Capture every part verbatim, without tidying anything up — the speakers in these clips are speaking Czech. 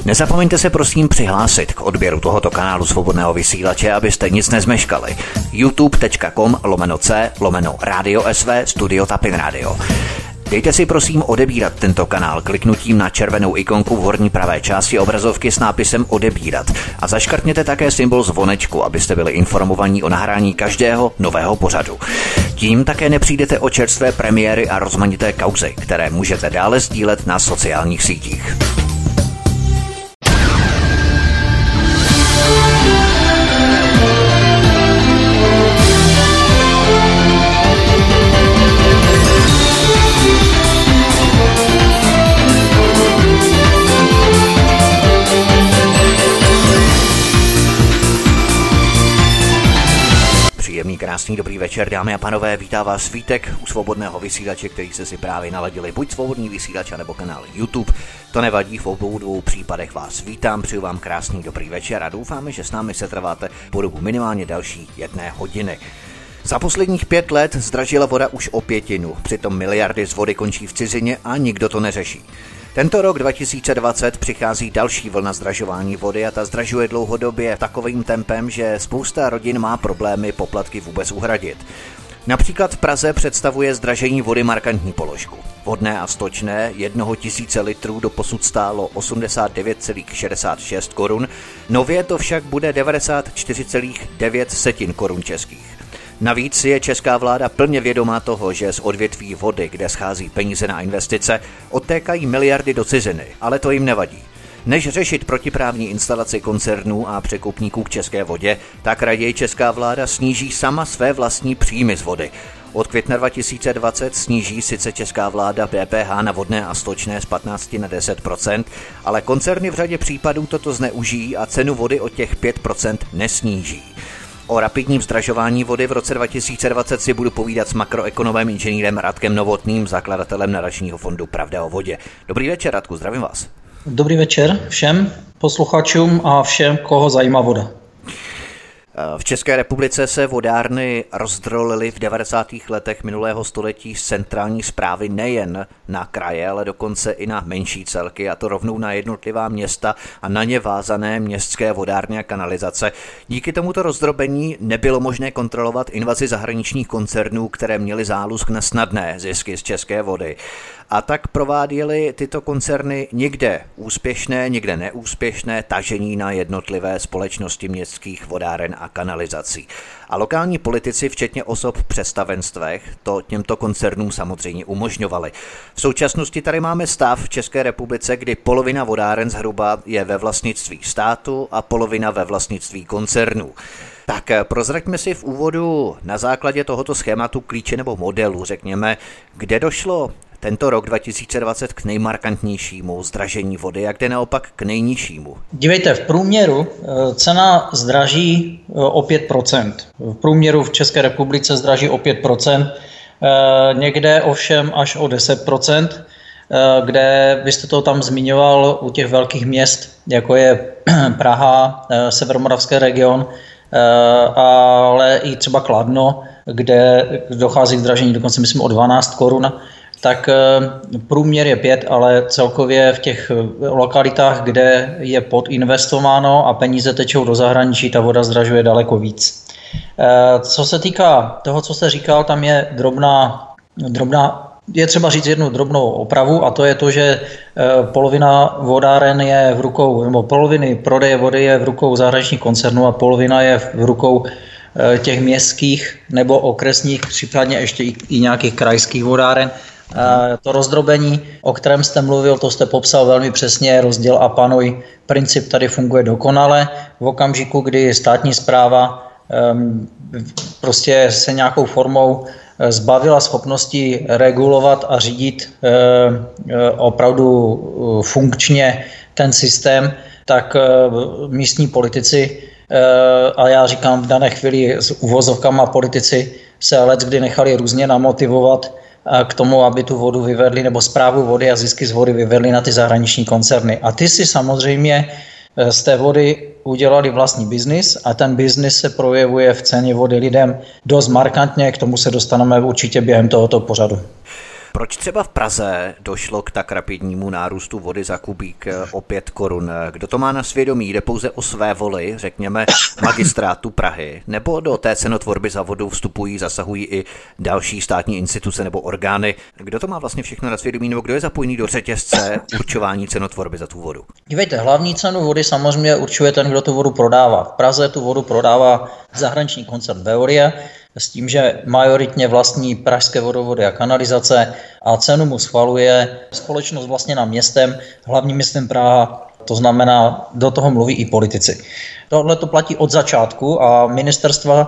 Nezapomeňte se prosím přihlásit k odběru tohoto kanálu Svobodného vysílače, abyste nic nezmeškali. youtube.com lomeno c lomeno Radio S V Studio Tapin Radio. Dejte si prosím odebírat tento kanál kliknutím na červenou ikonku v horní pravé části obrazovky s nápisem odebírat a zaškrtněte také symbol zvonečku, abyste byli informovaní o nahrání každého nového pořadu. Tím také nepřijdete o čerstvé premiéry a rozmanité kauzy, které můžete dále sdílet na sociálních sítích. Příjemný, krásný, dobrý večer, dámy a pánové, vítá vás Svítek u Svobodného vysílače, který jste si právě naladili, buď Svobodný vysílač, nebo kanál YouTube. To nevadí, v obou dvou případech vás vítám, přeju vám krásný, dobrý večer a doufáme, že s námi se trváte po dobu minimálně další jedné hodiny. Za posledních pět let zdražila voda už o pětinu, přitom miliardy z vody končí v cizině a nikdo to neřeší. Tento rok dva tisíce dvacet přichází další vlna zdražování vody a ta zdražuje dlouhodobě takovým tempem, že spousta rodin má problémy poplatky vůbec uhradit. Například v Praze představuje zdražení vody markantní položku. Vodné a stočné jednoho tisíce litrů doposud stálo osmdesát devět celá šedesát šest korun, nově to však bude devadesát čtyři celá devět korun českých. Navíc je česká vláda plně vědomá toho, že z odvětví vody, kde schází peníze na investice, odtékají miliardy do ciziny, ale to jim nevadí. Než řešit protiprávní instalaci koncernů a překupníků k české vodě, tak raději česká vláda sníží sama své vlastní příjmy z vody. Od května dva tisíce dvacet sníží sice česká vláda D P H na vodné a stočné z patnáct na deset procent, ale koncerny v řadě případů toto zneužijí a cenu vody o těch pět procent nesníží. O rapidním zdražování vody v roce dva tisíce dvacet si budu povídat s makroekonomem inženýrem Radkem Novotným, zakladatelem nadačního fondu Pravda o vodě. Dobrý večer, Radku, zdravím vás. Dobrý večer všem posluchačům a všem, koho zajímá voda. V České republice se vodárny rozdrolily v devadesátých letech minulého století z centrální správy nejen na kraje, ale dokonce i na menší celky, a to rovnou na jednotlivá města a na ně vázané městské vodárny a kanalizace. Díky tomuto rozdrobení nebylo možné kontrolovat invazi zahraničních koncernů, které měly zálusk na snadné zisky z české vody. A tak prováděly tyto koncerny někde úspěšné, někde neúspěšné tažení na jednotlivé společnosti městských vodáren a kanalizací. A lokální politici, včetně osob v představenstvech, to těmto koncernům samozřejmě umožňovali. V současnosti tady máme stav v České republice, kdy polovina vodáren zhruba je ve vlastnictví státu a polovina ve vlastnictví koncernů. Tak prozraďme si v úvodu na základě tohoto schématu klíče nebo modelu, řekněme, kde došlo tento rok dva tisíce dvacet k nejmarkantnějšímu zdražení vody a kde naopak k nejnižšímu. Dívejte, v průměru cena zdraží o pět procent. V průměru v České republice zdraží o pět procent, někde ovšem až o deset procent, kde vy jste to tam zmiňoval u těch velkých měst, jako je Praha, severomoravský region, ale i třeba Kladno, kde dochází k zdražení dokonce myslím o dvanáct korun, tak průměr je pět, ale celkově v těch lokalitách, kde je podinvestováno a peníze tečou do zahraničí, ta voda zdražuje daleko víc. Co se týká toho, co jste říkal, tam je drobná, drobná je třeba říct jednu drobnou opravu, a to je to, že polovina vodáren je v rukou, nebo poloviny prodeje vody je v rukou zahraničních koncernů a polovina je v rukou těch městských nebo okresních, případně ještě i, i nějakých krajských vodáren. To rozdrobení, o kterém jste mluvil, to jste popsal velmi přesně, rozděl a panuj. Princip tady funguje dokonale. V okamžiku, kdy státní správa um, prostě se nějakou formou zbavila schopnosti regulovat a řídit uh, opravdu funkčně ten systém, tak uh, místní politici, uh, a já říkám v dané chvíli s uvozovkama politici, se leckdy nechali různě namotivovat k tomu, aby tu vodu vyvedli, nebo správu vody a zisky z vody vyvedli na ty zahraniční koncerny. A ty si samozřejmě z té vody udělali vlastní biznis a ten biznis se projevuje v ceně vody lidem dost markantně, k tomu se dostaneme určitě během tohoto pořadu. Proč třeba v Praze došlo k tak rapidnímu nárůstu vody za kubík o pět korun? Kdo to má na svědomí? Jde pouze o své voli, řekněme magistrátu Prahy, nebo do té cenotvorby za vodu vstupují, zasahují i další státní instituce nebo orgány? Kdo to má vlastně všechno na svědomí, nebo kdo je zapojený do řetězce určování cenotvorby za tu vodu? Dívejte, hlavní cenu vody samozřejmě určuje ten, kdo tu vodu prodává. V Praze tu vodu prodává zahraniční koncern Veolia, s tím, že majoritně vlastní pražské vodovody a kanalizace a cenu mu schvaluje společnost vlastněná městem, hlavním městem Praha, to znamená, do toho mluví i politici. Tohle to platí od začátku a ministerstva,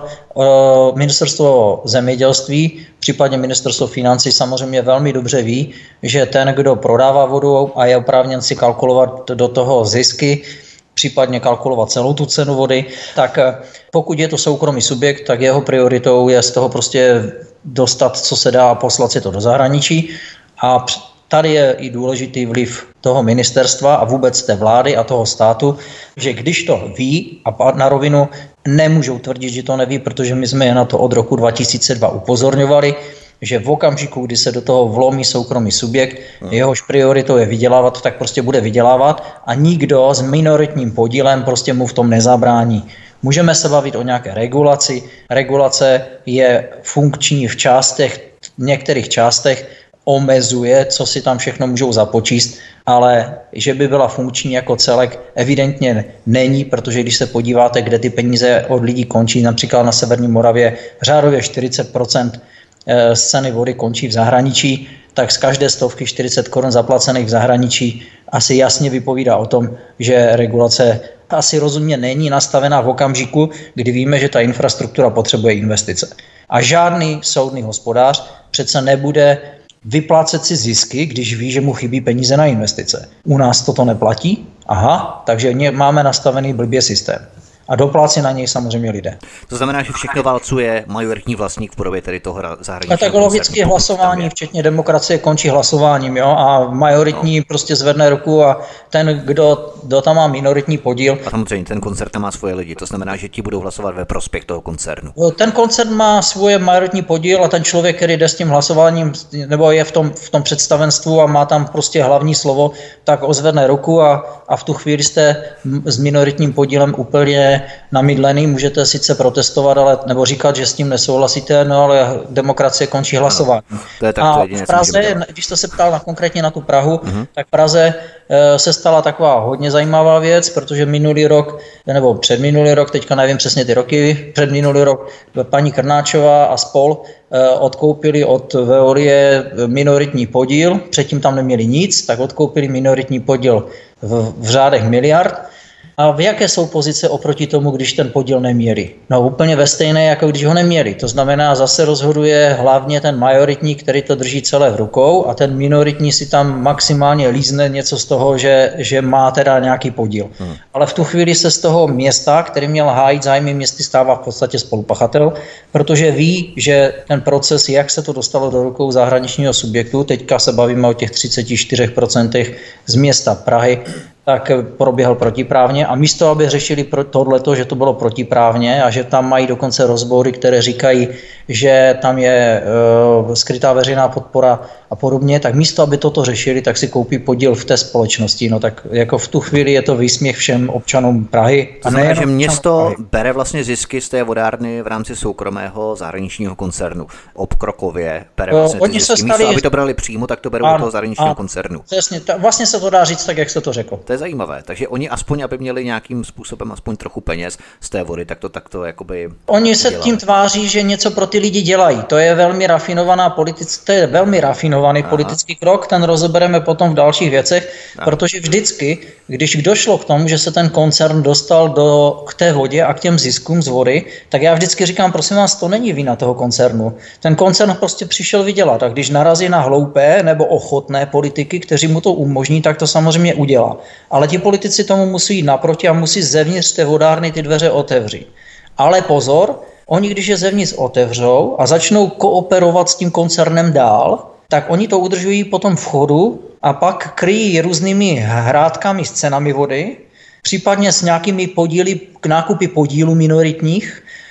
ministerstvo zemědělství, případně ministerstvo financí samozřejmě velmi dobře ví, že ten, kdo prodává vodu a je oprávněn si kalkulovat do toho zisky, případně kalkulovat celou tu cenu vody, tak pokud je to soukromý subjekt, tak jeho prioritou je z toho prostě dostat, co se dá, a poslat si to do zahraničí. A tady je i důležitý vliv toho ministerstva a vůbec té vlády a toho státu, že když to ví, a na rovinu nemůžou tvrdit, že to neví, protože my jsme je na to od roku dva tisíce dva upozorňovali, že v okamžiku, kdy se do toho vlomí soukromý subjekt, jehož prioritou je vydělávat, tak prostě bude vydělávat a nikdo s minoritním podílem prostě mu v tom nezabrání. Můžeme se bavit o nějaké regulaci. Regulace je funkční v částech, v některých částech omezuje, co si tam všechno můžou započíst, ale že by byla funkční jako celek, evidentně není, protože když se podíváte, kde ty peníze od lidí končí, například na Severní Moravě řádově čtyřicet procent z ceny vody končí v zahraničí, tak z každé stovky čtyřicet korun zaplacených v zahraničí asi jasně vypovídá o tom, že regulace asi rozumně není nastavená v okamžiku, kdy víme, že ta infrastruktura potřebuje investice. A žádný soudný hospodář přece nebude vyplácet si zisky, když ví, že mu chybí peníze na investice. U nás toto neplatí? Aha, takže máme nastavený blbě systém. A doplácí na něj samozřejmě lidé. To znamená, že všechno válcuje majoritní vlastník v podobě tedy toho zahraničního. A tak logicky hlasování, včetně demokracie, končí hlasováním, jo? A majoritní no. prostě zvedne ruku a ten, kdo, kdo tam má minoritní podíl. A samozřejmě ten koncern tam má svoje lidi, to znamená, že ti budou hlasovat ve prospěch toho koncernu. Ten koncern má svoje majoritní podíl a ten člověk, který jde s tím hlasováním, nebo je v tom, v tom představenstvu a má tam prostě hlavní slovo, tak ozvedne ruku a, a v tu chvíli jste s minoritním podílem úplně namydlený, můžete sice protestovat, ale nebo říkat, že s tím nesouhlasíte, no ale demokracie končí hlasování. No, to je tak to a jediné, v Praze, když jste se ptal na, konkrétně na tu Prahu, uh-huh. tak v Praze e, se stala taková hodně zajímavá věc, protože minulý rok, nebo předminulý rok, teďka nevím přesně ty roky, předminulý rok paní Krnáčová a spol e, odkoupili od Veolie minoritní podíl, předtím tam neměli nic, tak odkoupili minoritní podíl v, v řádech miliard. A v jaké jsou pozice oproti tomu, když ten podíl neměli? No úplně ve stejné, jako když ho neměli. To znamená, zase rozhoduje hlavně ten majoritní, který to drží celé v rukou a ten minoritní si tam maximálně lízne něco z toho, že, že má teda nějaký podíl. Hmm. Ale v tu chvíli se z toho města, který měl hájit zájmy městy, stává v podstatě spolupachatel, protože ví, že ten proces, jak se to dostalo do rukou zahraničního subjektu, teďka se bavíme o těch třicet čtyři procent z města Prahy, tak proběhl protiprávně a místo, aby řešili tohleto, že to bylo protiprávně a že tam mají dokonce rozbory, které říkají, že tam je uh, skrytá veřejná podpora a podobně, tak místo, aby toto řešili, tak si koupí podíl v té společnosti. No tak jako v tu chvíli je to výsměch všem občanům Prahy. To znamená, že město bere vlastně zisky z té vodárny v rámci soukromého zahraničního koncernu. Obkrokově bere vlastně ty zisky. Stali... Místo, aby to brali přímo, tak to berou ano, do toho zahraničního ano, koncernu. Přesně, vlastně se to dá říct tak, jak jste to řekl. To je zajímavé. Takže oni aspoň, aby měli nějakým způsobem aspoň trochu peněz z té vody, tak to takto jakoby Oni se dělali. Tím tváří, že něco pro ty lidi dělají. To je velmi rafinovaná politická, to je velmi rafinovaný Aha. politický krok, ten rozebereme potom v dalších věcech, Aha. protože vždycky, když došlo k tomu, že se ten koncern dostal do, k té vodě a k těm ziskům z vody, tak já vždycky říkám, prosím vás, to není vina toho koncernu. Ten koncern prostě přišel vydělat a když narazí na hloupé nebo ochotné politiky, kteří mu to umožní, tak to samozřejmě udělá. Ale ti politici tomu musí jít naproti a musí zevnitř té vodárny ty dveře otevřít. Ale pozor, oni když je zevnitř otevřou a začnou kooperovat s tím koncernem dál, tak oni to udržují potom v chodu a pak kryjí různými hrádkami s cenami vody, případně s nějakými podíly, nákupy podílů minoritních,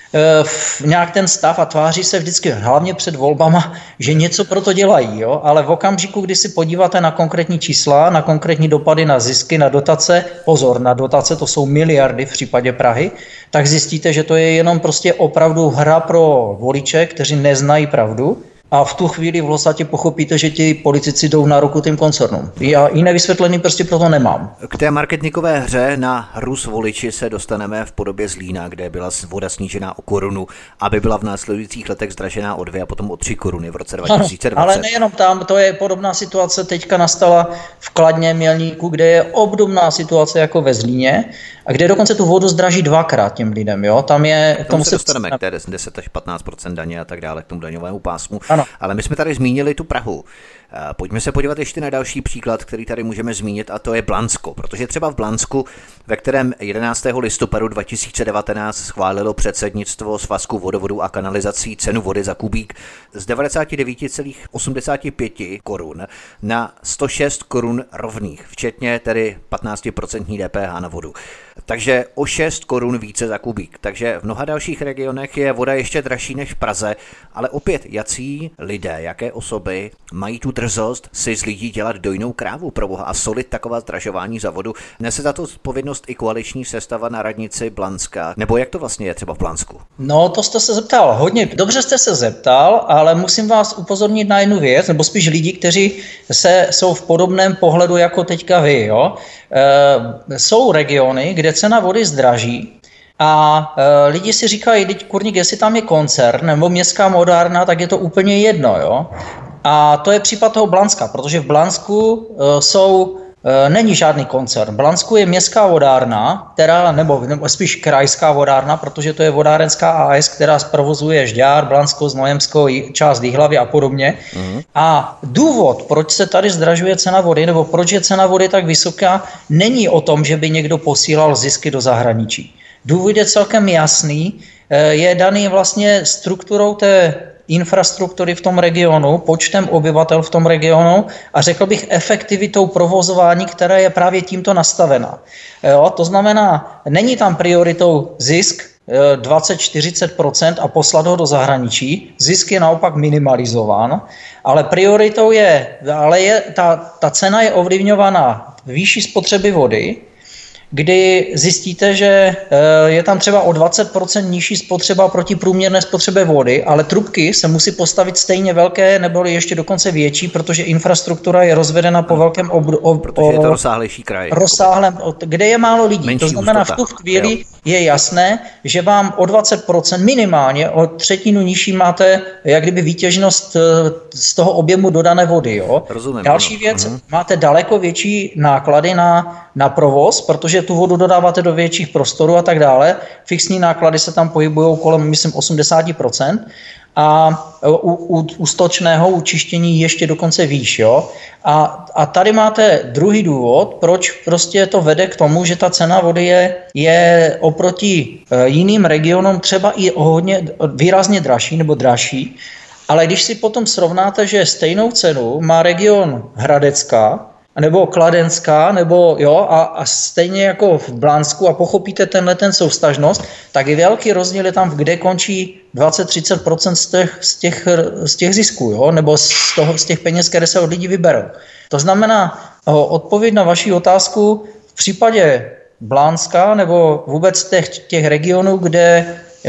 v nějak ten stav a tváří se vždycky, hlavně před volbama, že něco pro to dělají, jo? Ale v okamžiku, kdy si podíváte na konkrétní čísla, na konkrétní dopady na zisky, na dotace, pozor, na dotace, to jsou miliardy v případě Prahy, tak zjistíte, že to je jenom prostě opravdu hra pro voliče, kteří neznají pravdu. A v tu chvíli v podstatě pochopíte, že ti politici jdou na ruku tím koncernům. Já jiné vysvětlení prostě proto nemám. K té marketingové hře na Rus voliči se dostaneme v podobě Zlína, kde byla voda snížená o korunu, aby byla v následujících letech zdražená o dvě a potom o tři koruny v roce dva tisíce dvacet. Ano, ale nejenom tam, to je podobná situace, teďka nastala v Kladně, Mělníku, kde je obdobná situace jako ve Zlíně a kde dokonce tu vodu zdraží dvakrát těm lidem. Jo? Tam je, k tomu, tomu se dostaneme k té deset až patnáct procent daně a tak dále, k tomu daňovému pásmu. Ano. Ale my jsme tady zmínili tu Prahu. Pojďme se podívat ještě na další příklad, který tady můžeme zmínit, a to je Blansko. Protože třeba v Blansku, ve kterém jedenáctého listopadu dva tisíce devatenáct schválilo předsednictvo Svazku vodovodů a kanalizací cenu vody za kubík z devadesát devět celá osmdesát pět korun na sto šest korun rovných, včetně tedy patnáct procent D P H na vodu. Takže o šest korun více za kubík. Takže v mnoha dalších regionech je voda ještě dražší než v Praze, ale opět jací lidé, jaké osoby mají tu drzost si z lidí dělat dojnou krávu pro boha a solit taková zdražování za vodu. Nese za to odpovědnost i koaliční sestava na radnici Blanska. Nebo jak to vlastně je třeba v Blansku? No, to jste se zeptal. Hodně dobře jste se zeptal, ale musím vás upozornit na jednu věc, nebo spíš lidi, kteří se, jsou v podobném pohledu jako teďka vy. Jo? E, jsou regiony, kde cena vody zdraží a e, lidi si říkají, teď kurník, jestli tam je koncern nebo městská vodárna, tak je to úplně jedno. Jo? A to je případ toho Blanska, protože v Blansku e, jsou, e, není žádný koncern. V Blansku je městská vodárna, která, nebo, nebo spíš krajská vodárna, protože to je vodárenská A S, která zprovozuje Žďár, Blansko, Znojemsko, část Jihlavy a podobně. Mm. A důvod, proč se tady zdražuje cena vody, nebo proč je cena vody tak vysoká, není o tom, že by někdo posílal zisky do zahraničí. Důvod je celkem jasný, e, je daný vlastně strukturou té infrastruktury v tom regionu, počtem obyvatel v tom regionu a řekl bych efektivitou provozování, která je právě tímto nastavena. Jo, to znamená, není tam prioritou zisk dvacet až čtyřicet procent a poslat ho do zahraničí, zisk je naopak minimalizován, ale prioritou je, ale je, ta, ta cena je ovlivňovaná výší spotřeby vody, kdy zjistíte, že je tam třeba o dvacet procent nižší spotřeba proti průměrné spotřebě vody, ale trubky se musí postavit stejně velké nebo ještě dokonce větší, protože infrastruktura je rozvedena po velkém obru, ob, protože je to rozsáhlejší kraj. Rozsáhlém, kde je málo lidí. Menší to znamená, ústota. V tu chvíli jo. Je jasné, že vám o dvacet procent minimálně, o třetinu nižší máte jak kdyby výtěžnost z toho objemu dodané vody. Jo? Rozumím, Další ano. věc, uh-huh. máte daleko větší náklady na, na provoz, protože tu vodu dodáváte do větších prostorů a tak dále. Fixní náklady se tam pohybují kolem, myslím, osmdesát procent a u, u, u stočného učištění ještě dokonce výš. Jo? A, a tady máte druhý důvod, proč prostě to vede k tomu, že ta cena vody je, je oproti jiným regionům třeba i hodně výrazně dražší nebo dražší, ale když si potom srovnáte, že stejnou cenu má region Hradecka, nebo Kladenská, nebo jo, a, a stejně jako v Blansku a pochopíte tenhle ten soustažnost, tak je velký rozdíl je tam, kde končí dvacet až třicet procent z těch, z těch, z těch zisků, jo, nebo z, toho, z těch peněz, které se od lidí vyberou. To znamená, odpověď na vaši otázku v případě Blanska nebo vůbec těch, těch regionů, kde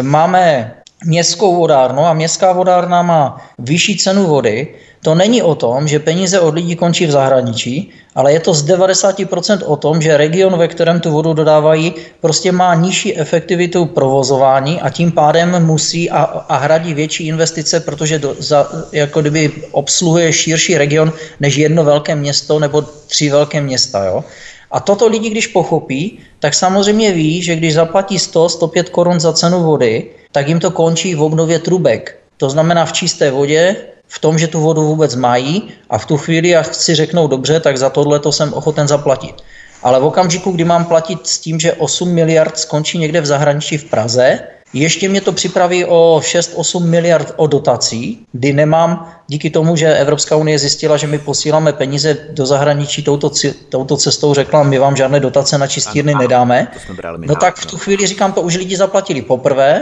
máme městskou vodárnu a městská vodárna má vyšší cenu vody, to není o tom, že peníze od lidí končí v zahraničí, ale je to z devadesát procent o tom, že region, ve kterém tu vodu dodávají, prostě má nižší efektivitu provozování a tím pádem musí a, a hradí větší investice, protože do, za, jako kdyby obsluhuje širší region než jedno velké město nebo tři velké města. Jo? A toto lidi, když pochopí, tak samozřejmě ví, že když zaplatí sto až sto pět korun za cenu vody, tak jim to končí v obnově trubek. To znamená v čisté vodě, v tom, že tu vodu vůbec mají a v tu chvíli, jak si řeknou dobře, tak za tohle to jsem ochoten zaplatit. Ale v okamžiku, kdy mám platit s tím, že osm miliard skončí někde v zahraničí v Praze, ještě mě to připraví o šest až osm miliard o dotací, kdy nemám, díky tomu, že Evropská unie zjistila, že my posíláme peníze do zahraničí touto, touto cestou, řekla, my vám žádné dotace na čistírny nedáme, no tak v tu chvíli říkám, to už lidi zaplatili poprvé,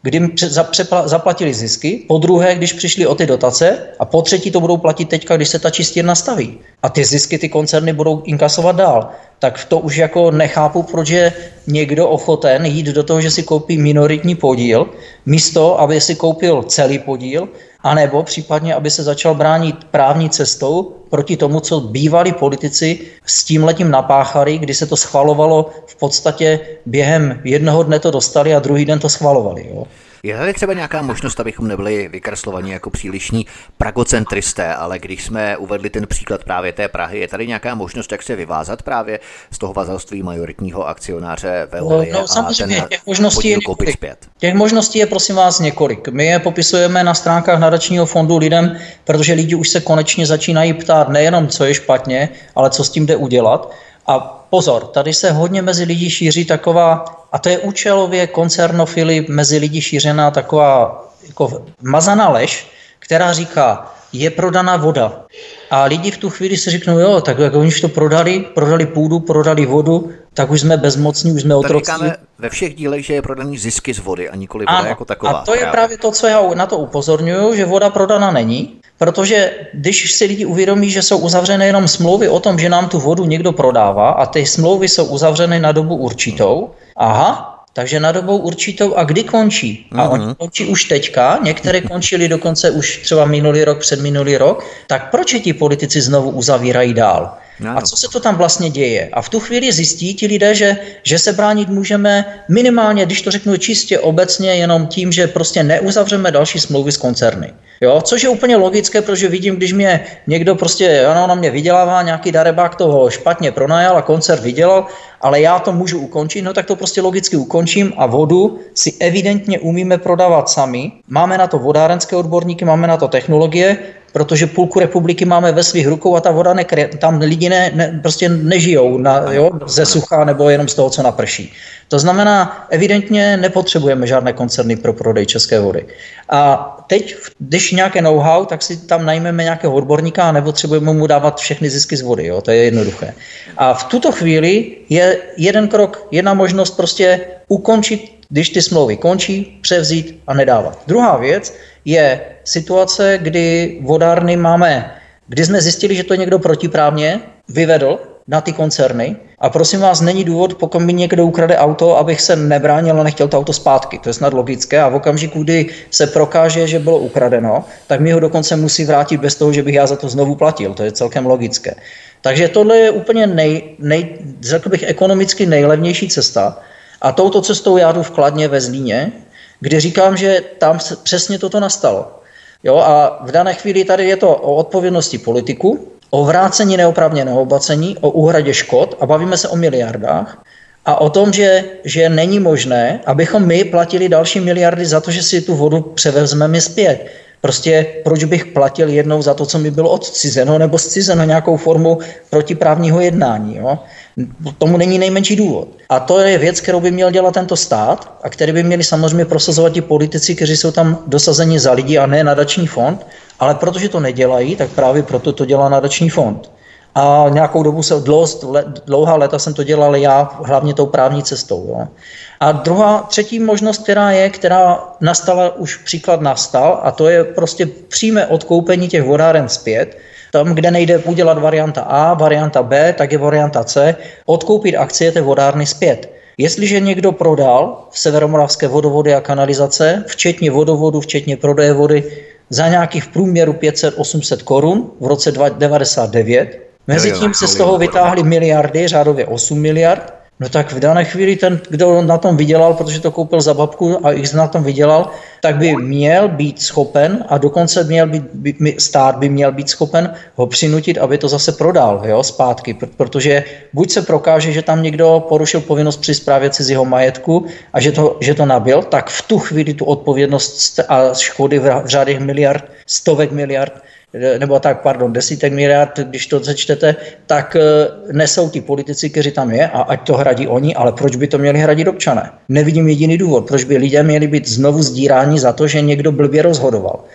kdy jim zaplatili zisky, po druhé, když přišli o ty dotace a po třetí to budou platit teďka, když se ta čistírna nastaví. A ty zisky ty koncerny budou inkasovat dál. Tak to už jako nechápu, proč je někdo ochoten jít do toho, že si koupí minoritní podíl, místo, aby si koupil celý podíl, anebo případně, aby se začal bránit právní cestou proti tomu, co bývalí politici s tímhletím napáchali, kdy se to schvalovalo v podstatě během jednoho dne to dostali a druhý den to schvalovali. Jo. Je tady třeba nějaká možnost, abychom nebyli vykreslovaní jako přílišní pragocentristé, ale když jsme uvedli ten příklad právě té Prahy, je tady nějaká možnost, jak se vyvázat právě z toho vazalství majoritního akcionáře Veolie no, no, a ten těch možností podíl je koupit zpět? Těch možností je prosím vás několik. My je popisujeme na stránkách nadačního fondu lidem, protože lidi už se konečně začínají ptát nejenom, co je špatně, ale co s tím jde udělat. A pozor, tady se hodně mezi lidi šíří taková, a to je účelově koncernofily mezi lidi šířená taková jako mazaná lež, která říká, je prodaná voda. A lidi v tu chvíli si řeknou, jo, tak jak oni už to prodali, prodali půdu, prodali vodu, tak už jsme bezmocní, už jsme otroci. Tak říkáme ve všech dílech, že je prodaný zisky z vody a nikoli voda ano, jako taková. A to právě. je právě to, co já na to upozorňuju, že voda prodaná není, protože když si lidi uvědomí, že jsou uzavřené jenom smlouvy o tom, že nám tu vodu někdo prodává a ty smlouvy jsou uzavřeny na dobu určitou, aha, takže na dobu určitou a kdy končí? A mm-hmm. oni končí už teďka, některé končily dokonce už třeba minulý rok, předminulý rok, tak proč je ti politici znovu uzavírají dál? A co se to tam vlastně děje? A v tu chvíli zjistí ti lidé, že, že se bránit můžeme minimálně, když to řeknu čistě obecně, jenom tím, že prostě neuzavřeme další smlouvy s koncerny. Jo? Což je úplně logické, protože vidím, když mě někdo prostě, ano, na mě vydělává, nějaký darebák toho špatně pronajal a koncert vydělal, ale já to můžu ukončit, no tak to prostě logicky ukončím a vodu si evidentně umíme prodávat sami. Máme na to vodárenské odborníky, máme na to technologie, protože půlku republiky máme ve svých rukou a ta voda nekryje, tam lidi ne, ne, prostě nežijou na, jo, ze sucha nebo jenom z toho, co naprší. To znamená, evidentně nepotřebujeme žádné koncerny pro prodej české vody. A teď, když nějaké know-how, tak si tam najmeme nějakého odborníka a nepotřebujeme mu dávat všechny zisky z vody, jo, to je jednoduché. A v tuto chvíli je jeden krok, jedna možnost prostě ukončit, když ty smlouvy končí, převzít a nedávat. Druhá věc je situace, kdy vodárny máme, kdy jsme zjistili, že to někdo protiprávně vyvedl na ty koncerny a prosím vás, není důvod, pokud mi někdo ukrade auto, abych se nebránil a nechtěl to auto zpátky. To je snad logické a v okamžiku, kdy se prokáže, že bylo ukradeno, tak mi ho dokonce musí vrátit bez toho, že bych já za to znovu platil. To je celkem logické. Takže tohle je úplně nej, nej, řekl bych ekonomicky nejlevnější cesta a touto cestou já jdu v Kladně ve Zlíně, kde říkám, že tam přesně toto nastalo. Jo, a v dané chvíli tady je to o odpovědnosti politiků, o vrácení neoprávněného opatření, o úhradě škod a bavíme se o miliardách a o tom, že, že není možné, abychom my platili další miliardy za to, že si tu vodu převezmeme zpět. Prostě proč bych platil jednou za to, co mi bylo odcizeno nebo zcizeno nějakou formu protiprávního jednání. Jo? Tomu není nejmenší důvod. A to je věc, kterou by měl dělat tento stát a který by měli samozřejmě prosazovat ti politici, kteří jsou tam dosazeni za lidi a ne nadační fond, ale protože to nedělají, tak právě proto to dělá nadační fond. A nějakou dobu se dlouhá léta jsem to dělal já hlavně tou právní cestou. Jo. A druhá, třetí možnost, která je, která nastala, už příklad nastal, a to je prostě přímé odkoupení těch vodáren zpět. Tam, kde nejde udělat varianta A, varianta B, tak je varianta C, odkoupit akcie té vodárny zpět. Jestliže někdo prodal severomoravské vodovody a kanalizace, včetně vodovodu, včetně prodeje vody, za nějakých v průměru pět set až osm set korun v roce devadesát devět, mezitím se z toho vytáhly miliardy, řádově osm miliard, no tak v dané chvíli ten, kdo na tom vydělal, protože to koupil za babku a X na tom vydělal, tak by měl být schopen a dokonce měl být, by, stát by měl být schopen ho přinutit, aby to zase prodal, jo, zpátky, protože buď se prokáže, že tam někdo porušil povinnost při správě cizího majetku a že to, že to nabyl, tak v tu chvíli tu odpovědnost a škody v řádech miliard, stovek miliard, nebo tak, pardon, desítek miliard, když to začtete, tak nesou ti politici, kteří tam je a ať to hradí oni, ale proč by to měli hradit občané? Nevidím jediný důvod, proč by lidé měli být znovu sdíráni za to, že někdo blbě rozhodoval.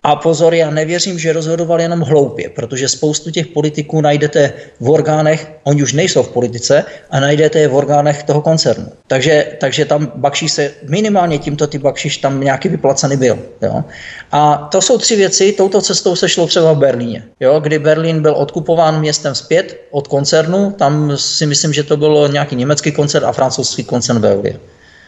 A pozor, já nevěřím, že rozhodovali jenom hloupě, protože spoustu těch politiků najdete v orgánech, oni už nejsou v politice, a najdete je v orgánech toho koncernu. Takže, takže tam Bakšiš se, minimálně tímto ty Bakšiš tam nějaký vyplacený byl. Jo? A to jsou tři věci, touto cestou se šlo třeba v Berlíně, jo? Kdy Berlín byl odkupován městem zpět od koncernu, tam si myslím, že to bylo nějaký německý koncern a francouzský koncern Veolia.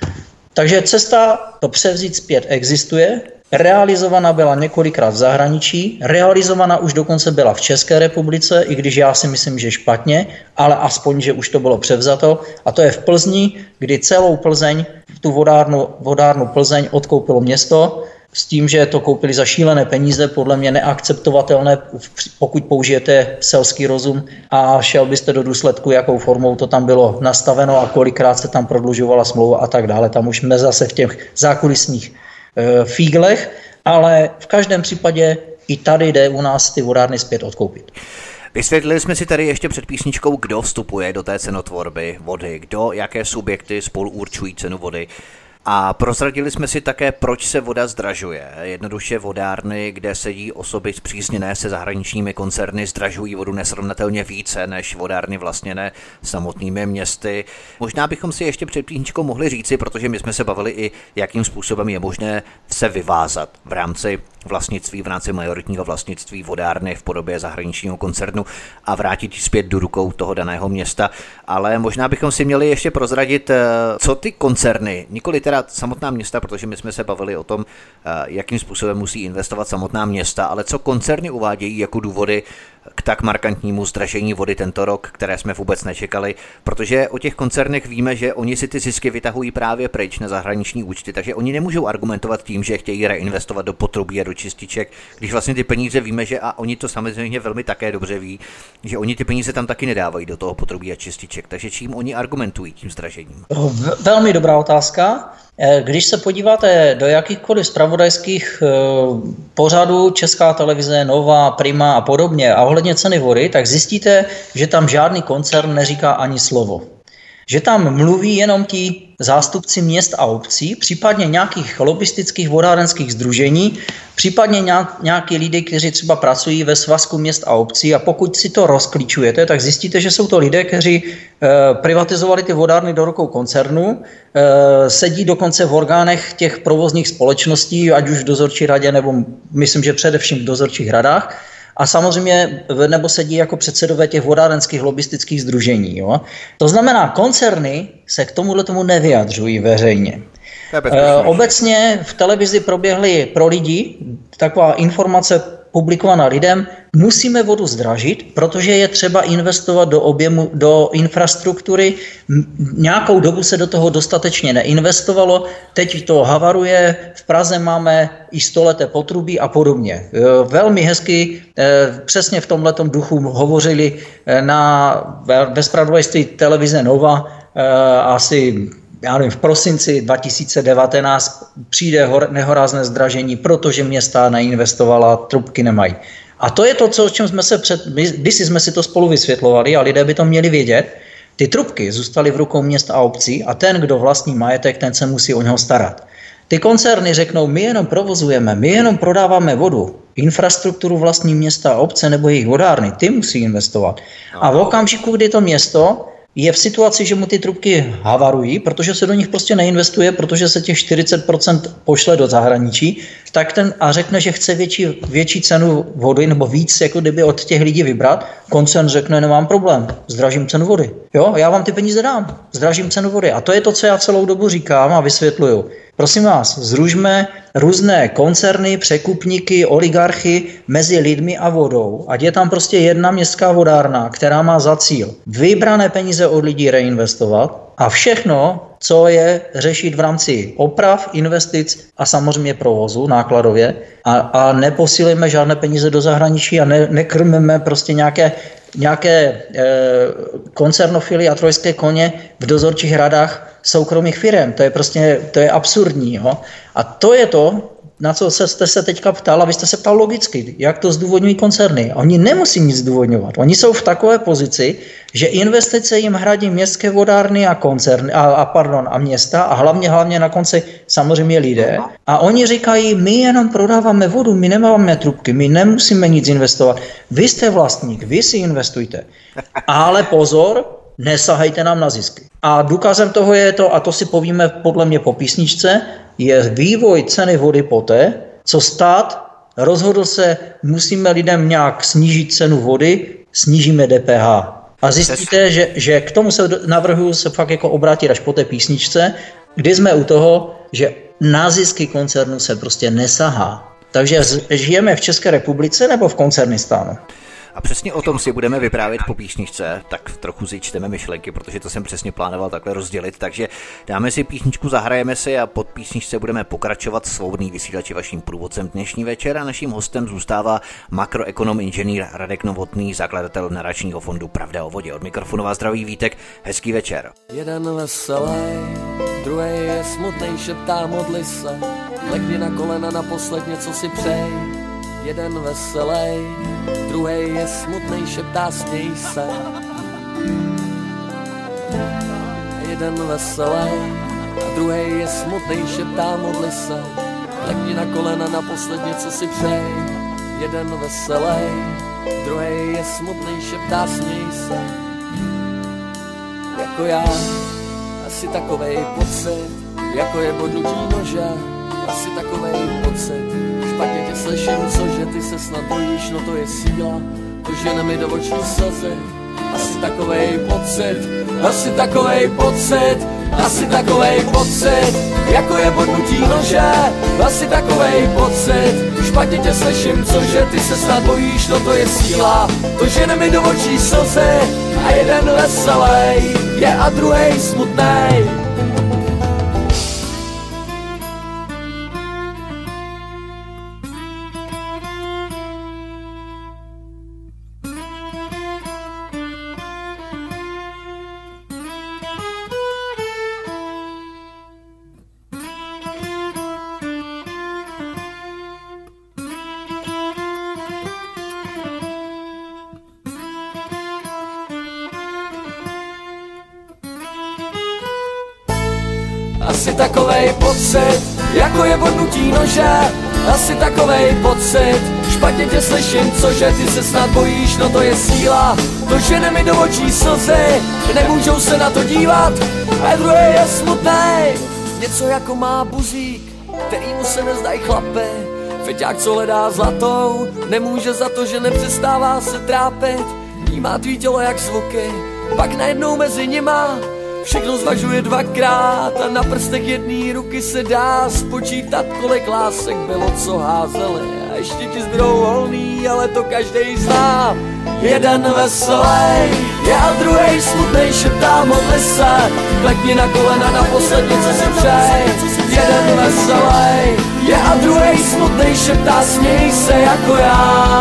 Takže cesta to převzít zpět existuje, realizovaná byla několikrát v zahraničí, realizovaná už dokonce byla v České republice, i když já si myslím, že špatně, ale aspoň, že už to bylo převzato. A to je v Plzni, kdy celou Plzeň, tu vodárnu, vodárnu Plzeň odkoupilo město, s tím, že to koupili za šílené peníze, podle mě neakceptovatelné, pokud použijete selský rozum a šel byste do důsledku, jakou formou to tam bylo nastaveno a kolikrát se tam prodlužovala smlouva a tak dále. Tam už jsme zase v těch zákulisních e, fíglech, ale v každém případě i tady jde u nás ty vodárny zpět odkoupit. Vysvětlili jsme si tady ještě před písničkou, kdo vstupuje do té cenotvorby vody, kdo, jaké subjekty spolu určují cenu vody. A prozradili jsme si také, proč se voda zdražuje. Jednoduše vodárny, kde sedí osoby spřízněné se zahraničními koncerny, zdražují vodu nesrovnatelně více než vodárny vlastněné samotnými městy. Možná bychom si ještě před písničkou mohli říci, protože my jsme se bavili i, jakým způsobem je možné se vyvázat v rámci vlastnictví, v rámci majoritního vlastnictví vodárny v podobě zahraničního koncernu a vrátit ji zpět do rukou toho daného města. Ale možná bychom si měli ještě prozradit, co ty koncerny, nikoli teda samotná města, protože my jsme se bavili o tom, jakým způsobem musí investovat samotná města, ale co koncerny uvádějí jako důvody k tak markantnímu zdražení vody tento rok, které jsme vůbec nečekali, protože o těch koncernech víme, že oni si ty zisky vytahují právě pryč na zahraniční účty, takže oni nemůžou argumentovat tím, že chtějí reinvestovat do potrubí a do čističek, když vlastně ty peníze víme, že a oni to samozřejmě velmi také dobře ví, že oni ty peníze tam taky nedávají do toho potrubí a čističek, takže čím oni argumentují tím zdražením? Velmi dobrá otázka. Když se podíváte do jakýchkoliv zpravodajských pořadů, Česká televize, Nova, Prima a podobně a ohledně ceny vody, tak zjistíte, že tam žádný koncern neříká ani slovo. Že tam mluví jenom ti zástupci měst a obcí, případně nějakých lobistických vodárenských sdružení, případně nějaký lidi, kteří třeba pracují ve svazku měst a obcí, a pokud si to rozklíčujete, tak zjistíte, že jsou to lidé, kteří e, privatizovali ty vodárny do rukou koncernu, e, sedí dokonce v orgánech těch provozních společností, ať už v dozorčí radě, nebo myslím, že především v dozorčích radách, a samozřejmě nebo sedí jako předsedové těch vodárenských lobistických sdružení. Jo? To znamená, koncerny se k tomuhle tomu nevyjadřují veřejně. E, obecně v televizi proběhly pro lidi taková informace publikovaná lidem, musíme vodu zdražit, protože je třeba investovat do objemu, do infrastruktury. Nějakou dobu se do toho dostatečně neinvestovalo, teď to havaruje, v Praze máme i stoleté potrubí a podobně. Velmi hezky, přesně v tomhletom duchu hovořili na, ve zpravodajství televize Nova asi já nevím, v prosinci dva tisíce devatenáct přijde hor, nehorázné zdražení, protože města neinvestovala, trubky nemají. A to je to, co, o čem jsme se před, když jsme si to spolu vysvětlovali a lidé by to měli vědět, ty trubky zůstaly v rukou měst a obcí a ten, kdo vlastní majetek, ten se musí o něho starat. Ty koncerny řeknou, my jenom provozujeme, my jenom prodáváme vodu, infrastrukturu vlastní města a obce nebo jejich vodárny, ty musí investovat. A v okamžiku, kdy to město je v situaci, že mu ty trubky havarují, protože se do nich prostě neinvestuje, protože se těch čtyřicet procent pošle do zahraničí, tak ten a řekne, že chce větší, větší cenu vody nebo víc, jako kdyby od těch lidí vybrat, koncern řekne, nemám problém, zdražím cenu vody. Jo, já vám ty peníze dám, zdražím cenu vody. A to je to, co já celou dobu říkám a vysvětluju. Prosím vás, zružme různé koncerny, překupníky, oligarchy mezi lidmi a vodou. Ať je tam prostě jedna městská vodárna, která má za cíl vybrané peníze od lidí reinvestovat a všechno, co je řešit v rámci oprav, investic a samozřejmě provozu nákladově a, a neposílíme žádné peníze do zahraničí a ne, nekrmíme prostě nějaké, nějaké e, koncernofily a trojské koně v dozorčích radách soukromých firem. To je prostě to je absurdní. Jo? A to je to, na co se, jste se teďka ptal, a vy jste se ptal logicky, jak to zdůvodňují koncerny. Oni nemusí nic zdůvodňovat. Oni jsou v takové pozici, že investice jim hradí městské vodárny a koncerny, a, a, pardon, a města a hlavně, hlavně na konci samozřejmě lidé. A oni říkají, my jenom prodáváme vodu, my nemáme trubky, my nemusíme nic investovat. Vy jste vlastník, vy si investujte. Ale pozor, nesahajte nám na zisky. A důkazem toho je to, a to si povíme podle mě po písničce, je vývoj ceny vody poté, co stát rozhodl se, musíme lidem nějak snížit cenu vody, snížíme D P H. A zjistíte, že, že k tomu se navrhuji se fakt jako obrátit až po té písničce, kdy jsme u toho, že na zisky koncernu se prostě nesahá. Takže žijeme v České republice nebo v koncernistánu? A přesně o tom si budeme vyprávět po písničce, tak trochu si čteme myšlenky, protože to jsem přesně plánoval takhle rozdělit, takže dáme si písničku, zahrajeme si a pod písničce budeme pokračovat. Svobodný vysílač je vaším průvodcem dnešní večer a naším hostem zůstává makroekonom inženýr Radek Novotný, zakladatel nadačního fondu Pravda o vodě. Od mikrofonu vás zdraví Vítek, hezký večer. Jeden veselý, druhý je smutnej, šeptá modli se, legni na kolena naposled, něco si přej. Jeden veselý, druhý je smutnej, šeptá směj se. Jeden veselý, a druhý je smutnej, šeptá modli se, legni na kolena naposled, něco si přej. Jeden veselý, druhý je smutnej, šeptá směj se. Jako já, asi takovej pocit, jako je bodnutí nože, asi takovej pocit. Špatně tě slyším, cože ty se snad bojíš, no to je síla, to žene mi do očí slzy. Asi takovej pocit, asi takovej pocit, asi takovej pocit, jako je bodnutí nože, asi takovej pocit. Špatně tě slyším, cože ty se snad bojíš, no to je síla, to žene mi do očí slzy. A jeden veselej je a druhej smutnej. Asi takovej pocit, jako je bodnutí nože, asi takovej pocit. Špatně tě slyším, cože ty se snad bojíš, no to je síla, to žene mi do očí slzy, nemůžou se na to dívat, a druhý je smutnej. Něco jako má buzík, kterýmu se nezdají chlapy, feťák, co hledá zlatou, nemůže za to, že nepřestává se trápit. Vnímá tvý tělo jak zvuky, pak najednou mezi nima všechno zvažuje dvakrát a na prstech jedné ruky se dá spočítat, kolik lásek bylo, co házeli. A ještě ti zbydou volný, ale to každej zná. Jeden veselý je a druhej smutnej, šeptá modli se, klekni na kolena na poslední, co si přej. Jeden veselý je a druhej smutnej, šeptá směj se jako já.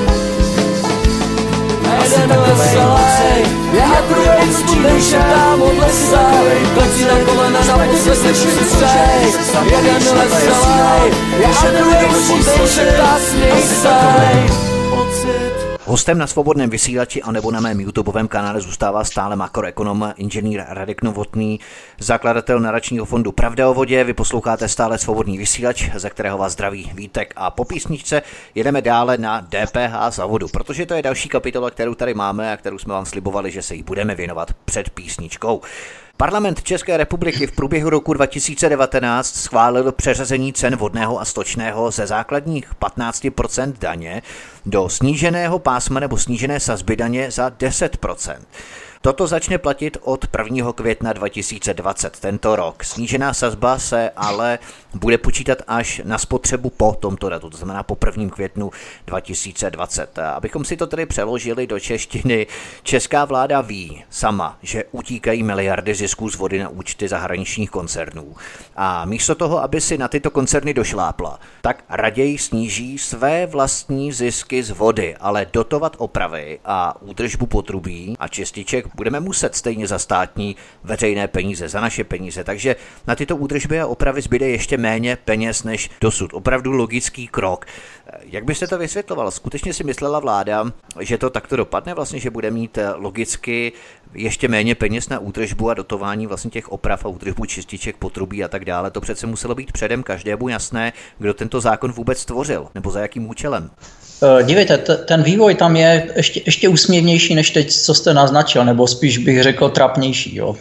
Jeden veselý je a druhej smutnej, šeptá modli se, klekni na kolena na poslední, co si přej. Jeden veselý je a druhej smutnej, šeptá směj se. Hostem na Svobodném vysílači a nebo na mém YouTubeovém kanále zůstává stále makroekonom inženýr Radek Novotný, zakladatel nadačního fondu Pravda o vodě. Vy posloucháte stále Svobodný vysílač, ze kterého vás zdraví Vítek, a po písničce jedeme dále na D P H za vodu, protože to je další kapitola, kterou tady máme a kterou jsme vám slibovali, že se jí budeme věnovat před písničkou. Parlament České republiky v průběhu roku dva tisíce devatenáct schválil přeřazení cen vodného a stočného ze základních patnáct procent daně do sníženého pásma nebo snížené sazby daně za deset procent. Toto začne platit od prvního května dva tisíce dvacet, tento rok. Snížená sazba se ale bude počítat až na spotřebu po tomto datu, to znamená po prvním květnu dva tisíce dvacet. Abychom si to tedy přeložili do češtiny, česká vláda ví sama, že utíkají miliardy zisků z vody na účty zahraničních koncernů. A místo toho, aby si na tyto koncerny došlápla, tak raději sníží své vlastní zisky z vody, ale dotovat opravy a údržbu potrubí a čističek budeme muset stejně za státní veřejné peníze, za naše peníze, takže na tyto údržby a opravy zbyde ještě méně peněz než dosud. Opravdu logický krok. Jak byste to vysvětloval? Skutečně si myslela vláda, že to takto dopadne vlastně, že bude mít logicky ještě méně peněz na údržbu a dotování vlastně těch oprav a údržbu čističek, potrubí a tak dále? To přece muselo být předem každému jasné, kdo tento zákon vůbec stvořil, nebo za jakým účelem. Dívejte, t- ten vývoj tam je ještě, ještě úsměvnější než teď, co jste naznačil, nebo spíš bych řekl trapnější. Jo.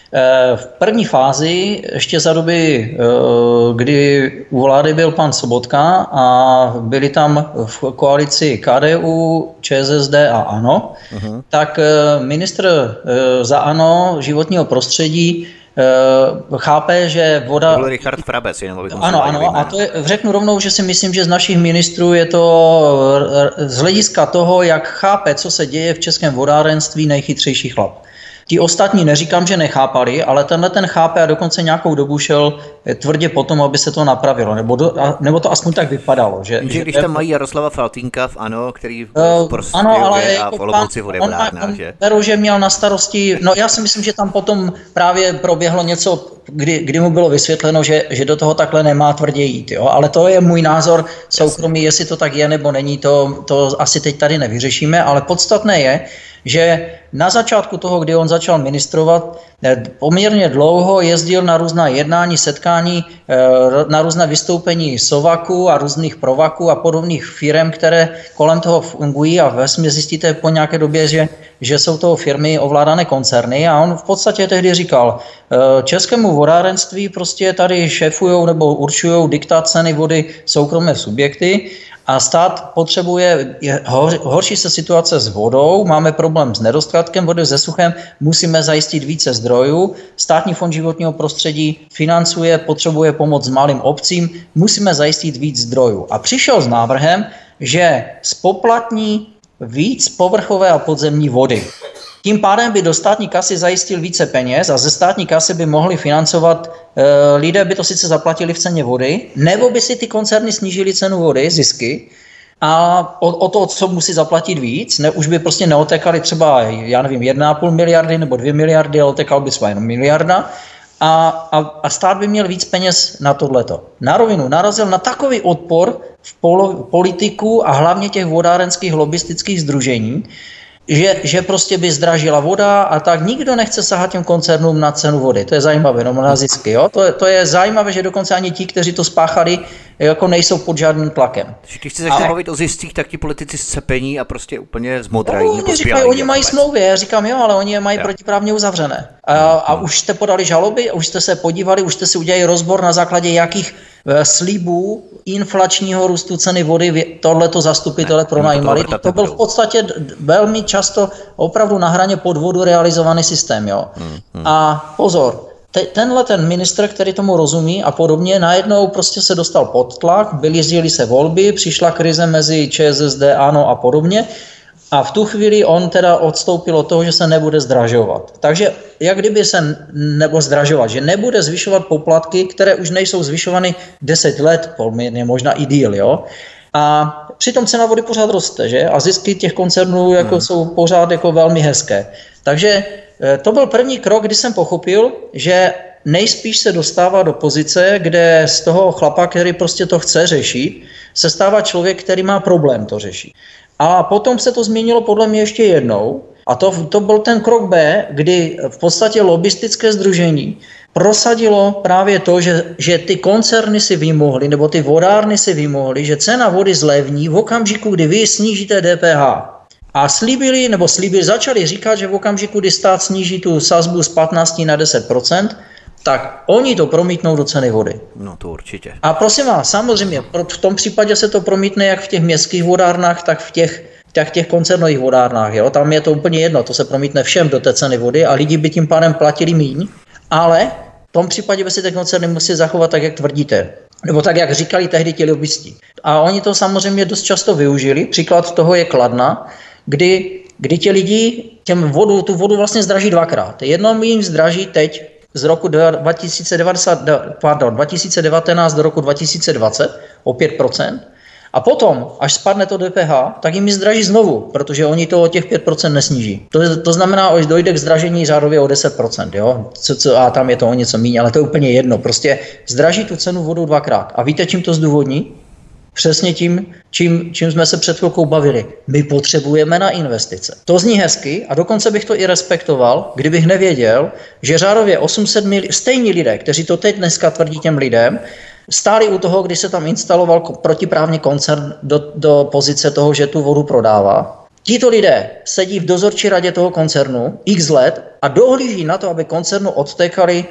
V první fázi, ještě za doby, kdy u vlády byl pan Sobotka a byli tam v koalici K D U, ČSSD a ANO, uh-huh. tak ministr za ANO životního prostředí chápe, že voda... To byl Richard Frabec, jenom abychom Ano, ano, a to je, řeknu rovnou, že si myslím, že z našich ministrů je to z hlediska toho, jak chápe, co se děje v českém vodárenství, nejchytřejší chlap. Ti ostatní neříkám, že nechápali, ale tenhle ten chápe a dokonce nějakou dobu šel tvrdě potom, aby se to napravilo, nebo, do, nebo to aspoň tak vypadalo. Že, že, že když tam mají Jaroslava Faltýnka v ANO, který uh, prostě ano, ale a jako v Olomouci v vodárnách, že? Beru, že měl na starosti, no já si myslím, že tam potom právě proběhlo něco, kdy, kdy mu bylo vysvětleno, že, že do toho takhle nemá tvrdě jít, jo? Ale to je můj názor soukromý, jestli to tak je nebo není, to, to asi teď tady nevyřešíme, ale podstatné je, že na začátku toho, kdy on začal ministrovat, poměrně dlouho jezdil na různá jednání, setkání, na různé vystoupení Sovaku a různých Provaků a podobných firm, které kolem toho fungují a vesměs zjistíte po nějaké době, že, že jsou to firmy ovládané koncerny a on v podstatě tehdy říkal, českému vodárenství prostě tady šéfujou nebo určují diktát ceny vody soukromé subjekty, a stát potřebuje, hor, horší se situace s vodou, máme problém s nedostatkem vody, se suchem, musíme zajistit více zdrojů, státní fond životního prostředí financuje, potřebuje pomoc malým obcím, musíme zajistit víc zdrojů. A přišel s návrhem, že spoplatní víc povrchové a podzemní vody. Tím pádem by do státní kasy zajistil více peněz a ze státní kasy by mohli financovat, e, lidé by to sice zaplatili v ceně vody, nebo by si ty koncerny snížily cenu vody, zisky, a o, o to, co musí zaplatit víc, ne, už by prostě neotekali třeba, já nevím, jedna a půl miliardy nebo dvě miliardy, ale otekal by třeba jenom miliarda a, a, a stát by měl víc peněz na tohleto. Na rovinu narazil na takový odpor v polo, politiku a hlavně těch vodárenských lobistických sdružení, Že, že prostě by zdražila voda a tak nikdo nechce sahat těm koncernům na cenu vody. To je zajímavé, no na zisky. Jo? To, je, to je zajímavé, že dokonce ani ti, kteří to spáchali, jako nejsou pod žádným tlakem. Když se začne mluvit o ziscích, tak ti politici zcepení a prostě úplně zmodrají. No, oni říkají, oni mají smlouvy, já říkám jo, ale oni je mají jo. protiprávně uzavřené. A, a už jste podali žaloby, už jste se podívali, už jste si udělali rozbor na základě jakých slibů inflačního růstu ceny vody tohleto zastupitele pronajímali. To, to byl v podstatě velmi často opravdu na hraně podvodu realizovaný systém. Jo? Hmm, hmm. A pozor, te, tenhle ten ministr, který tomu rozumí a podobně, najednou prostě se dostal pod tlak, blížily se volby, přišla krize mezi ČSSD, ANO a podobně. A v tu chvíli on teda odstoupil od toho, že se nebude zdražovat. Takže jak kdyby se nebo zdražovat, že nebude zvyšovat poplatky, které už nejsou zvyšovány deset let, poměrně možná i díl, jo. A přitom cena vody pořád roste, že? A zisky těch koncernů jako hmm. jsou pořád jako velmi hezké. Takže to byl první krok, kdy jsem pochopil, že nejspíš se dostává do pozice, kde z toho chlapa, který prostě to chce řešit, se stává člověk, který má problém to řešit. A potom se to změnilo podle mě ještě jednou a to, to byl ten krok B, kdy v podstatě lobistické sdružení prosadilo právě to, že, že ty koncerny si vymohly, nebo ty vodárny si vymohly, že cena vody zlevní v okamžiku, kdy vy snížíte D P H. A slíbili, nebo slíbili, začali říkat, že v okamžiku, kdy stát sníží tu sazbu z patnáct na deset procent, tak oni to promítnou do ceny vody. No to určitě. A prosím vás, samozřejmě, v tom případě se to promítne jak v těch městských vodárnách, tak v těch, tak v těch koncernových vodárnách. Jo? Tam je to úplně jedno, to se promítne všem do té ceny vody a lidi by tím pádem platili míň, ale v tom případě by si ty koncerny musí zachovat tak, jak tvrdíte. Nebo tak, jak říkali tehdy ti lobbysti. A oni to samozřejmě dost často využili. Příklad toho je Kladna, kdy, kdy ti lidi těm vodu, tu vodu vlastně zdraží dvakrát. Jedno jim zdraží teď z roku dva tisíce devatenáct, pardon, dva tisíce devatenáct do roku dva tisíce dvacet o pět procent A potom, až spadne to D P H, tak jim zdraží znovu, protože oni to o těch pět procent nesníží. To, to znamená, že dojde k zdražení řádově o deset procent, jo? Co, co, a tam je to o něco míň, ale to je úplně jedno. Prostě zdraží tu cenu vodu dvakrát. A víte, čím to zdůvodní? Přesně tím, čím, čím jsme se před chvilkou bavili. My potřebujeme na investice. To zní hezky a dokonce bych to i respektoval, kdybych nevěděl, že řádově osm set milionů, stejní lidé, kteří to teď dneska tvrdí těm lidem, stáli u toho, když se tam instaloval protiprávní koncern do, do pozice toho, že tu vodu prodává. Tito lidé sedí v dozorčí radě toho koncernu x let a dohlíží na to, aby koncernu odtékali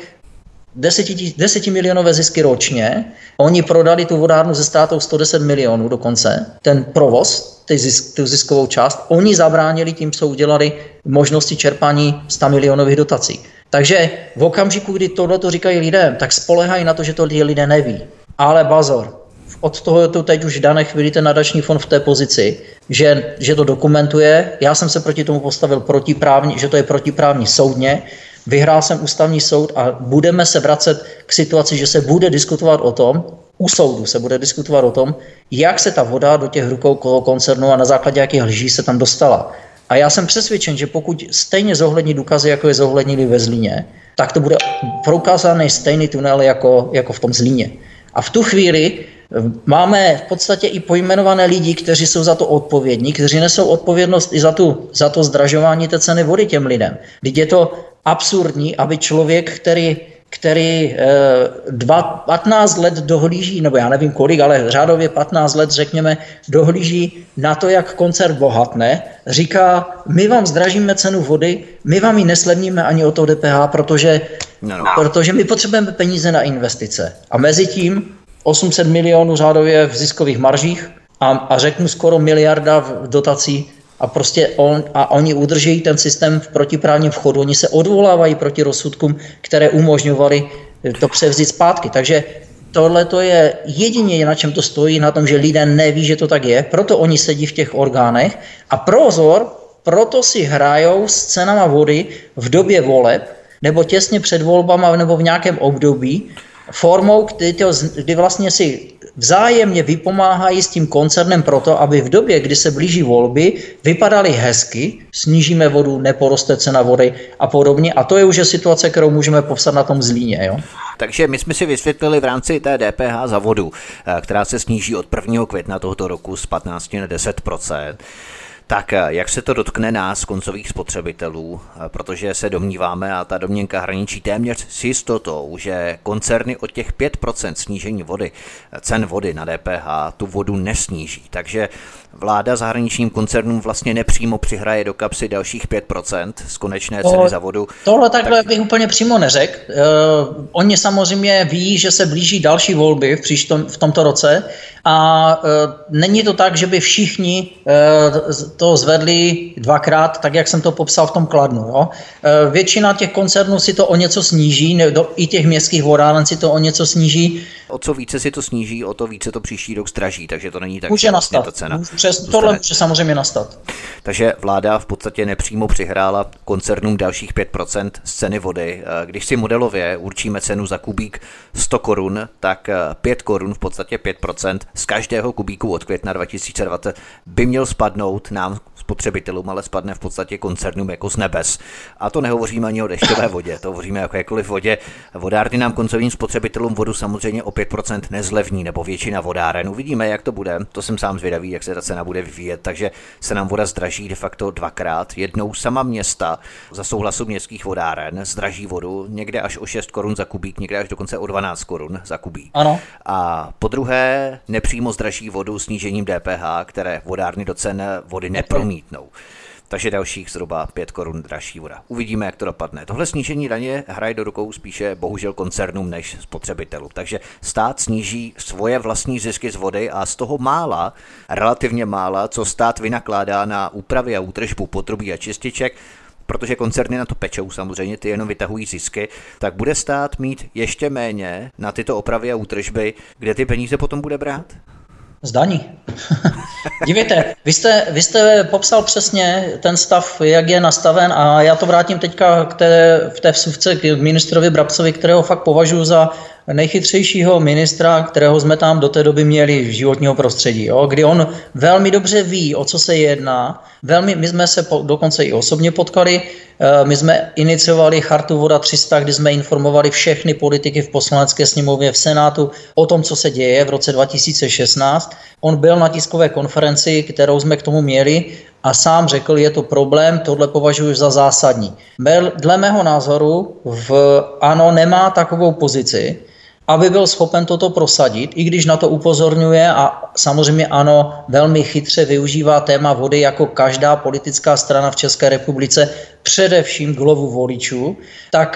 desetimilionové zisky ročně. Oni prodali tu vodárnu ze ztrátou sto deset milionů dokonce. Ten provoz, zisk, tu ziskovou část, oni zabránili tím, co udělali možnosti čerpání sto milionových dotací. Takže v okamžiku, kdy tohleto říkají lidem, tak spolehají na to, že to lidé neví. Ale bazor, od toho je to teď už v dané chvíli ten nadační fond v té pozici, že, že to dokumentuje. Já jsem se proti tomu postavil protiprávní, že to je protiprávní soudně. Vyhrál jsem ústavní soud a budeme se vracet k situaci, že se bude diskutovat o tom, u soudu se bude diskutovat o tom, jak se ta voda do těch rukou koncernu a na základě jakých lží se tam dostala. A já jsem přesvědčen, že pokud stejně zohlední důkazy, jako je zohlednili ve Zlíně, tak to bude prokázaný stejný tunel jako, jako v tom Zlíně. A v tu chvíli máme v podstatě i pojmenované lidi, kteří jsou za to odpovědní, kteří nesou odpovědnost i za, tu, za to zdražování té ceny vody těm lidem. Vždyť je to absurdní, aby člověk, který, který eh, dva, patnáct let dohlíží, nebo já nevím kolik, ale řádově patnáct let, řekněme, dohlíží na to, jak koncert bohatne, říká, my vám zdražíme cenu vody, my vám ji neslevníme ani o to D P H, protože, no, no. protože my potřebujeme peníze na investice. A mezi tím osm set milionů řádově v ziskových maržích a, a řeknu skoro miliarda v dotací a prostě on, a oni udrží ten systém v protiprávním vchodu. Oni se odvolávají proti rozsudkům, které umožňovaly to převzít zpátky. Takže tohle to je jedině, na čem to stojí, na tom, že lidé neví, že to tak je, proto oni sedí v těch orgánech a pozor, proto si hrajou s cenama vody v době voleb nebo těsně před volbama nebo v nějakém období, formou, kdy, to, kdy vlastně si vzájemně vypomáhají s tím koncernem proto, aby v době, kdy se blíží volby, vypadaly hezky, snížíme vodu, neporoste cena vody a podobně. A to je už situace, kterou můžeme popsat na tom Zlíně. Jo? Takže my jsme si vysvětlili v rámci té D P H za vodu, která se sníží od prvního května tohoto roku z patnáct na deset procent. Tak jak se to dotkne nás, koncových spotřebitelů, protože se domníváme, a ta domněnka hraničí téměř s jistotou, že koncerny od těch pět procent snížení vody, cen vody na D P H, tu vodu nesníží. Takže vláda zahraničním koncernům vlastně nepřímo přihraje do kapsy dalších pět procent z konečné ceny to, za vodu. Tohle takhle tak... bych úplně přímo neřekl. Uh, oni samozřejmě ví, že se blíží další volby v, příštom, v tomto roce a uh, není to tak, že by všichni uh, to zvedli dvakrát, tak jak jsem to popsal v tom Kladnu. Jo? Uh, většina těch koncernů si to o něco sníží, ne, do, i těch městských vodáren si to o něco sníží. O co více si to sníží, o to více to příští rok zdraží, takže to není tak, může že vlastně ta cena. Přes, tohle může samozřejmě nastat. Takže vláda v podstatě nepřímo přihrála koncernům dalších pět procent z ceny vody. Když si modelově určíme cenu za kubík sto korun, tak pět korun, v podstatě pět procent z každého kubíku od května dva tisíce dvacet by měl spadnout nám spotřebitelům, ale spadne v podstatě koncernům jako z nebes. A to nehovoříme ani o dešťové vodě, to hovoříme o jakékoliv vodě. Vodárny nám koncovým spotřebitelům vodu samozřejmě o pět procent nezlevní, nebo většina vodáren. Uvidíme, jak to bude. To jsem sám zvědavý, jak se ta cena bude vyvíjet, takže se nám voda zdraží de facto dvakrát. Jednou sama města za souhlasu městských vodáren zdraží vodu někde až o šest korun za kubík, někde až dokonce o dvanáct korun za kubík. Ano. A po druhé nepřímo zdraží vodu snížením D P H, které vodárny do cen vody nepromítnou. Takže dalších zhruba pět korun dražší voda. Uvidíme, jak to dopadne. Tohle snížení daně hraje do rukou spíše bohužel koncernům než spotřebitelům. Takže stát sníží svoje vlastní zisky z vody a z toho mála, relativně mála, co stát vynakládá na úpravy a údržbu potrubí a čističek, protože koncerny na to pečou samozřejmě, ty jenom vytahují zisky, tak bude stát mít ještě méně na tyto opravy a údržby, kde ty peníze potom bude brát? Z daní. Dívejte, vy jste, vy jste popsal přesně ten stav, jak je nastaven a já to vrátím teďka k té, v té vsuvce k ministrovi Brabcovi, kterého fakt považuji za nejchytřejšího ministra, kterého jsme tam do té doby měli v životního prostředí, jo, kdy on velmi dobře ví, o co se jedná. Velmi, my jsme se po, dokonce i osobně potkali, my jsme iniciovali Chartu Voda tři sta, kdy jsme informovali všechny politiky v Poslanecké sněmovně, v Senátu o tom, co se děje v roce dva tisíce šestnáct. On byl na tiskové konferenci, kterou jsme k tomu měli, a sám řekl, je to problém, tohle považuji za zásadní. Dle mého názoru v ANO nemá takovou pozici, aby byl schopen toto prosadit, i když na to upozorňuje a samozřejmě ANO velmi chytře využívá téma vody jako každá politická strana v České republice, především k lovu voličů, tak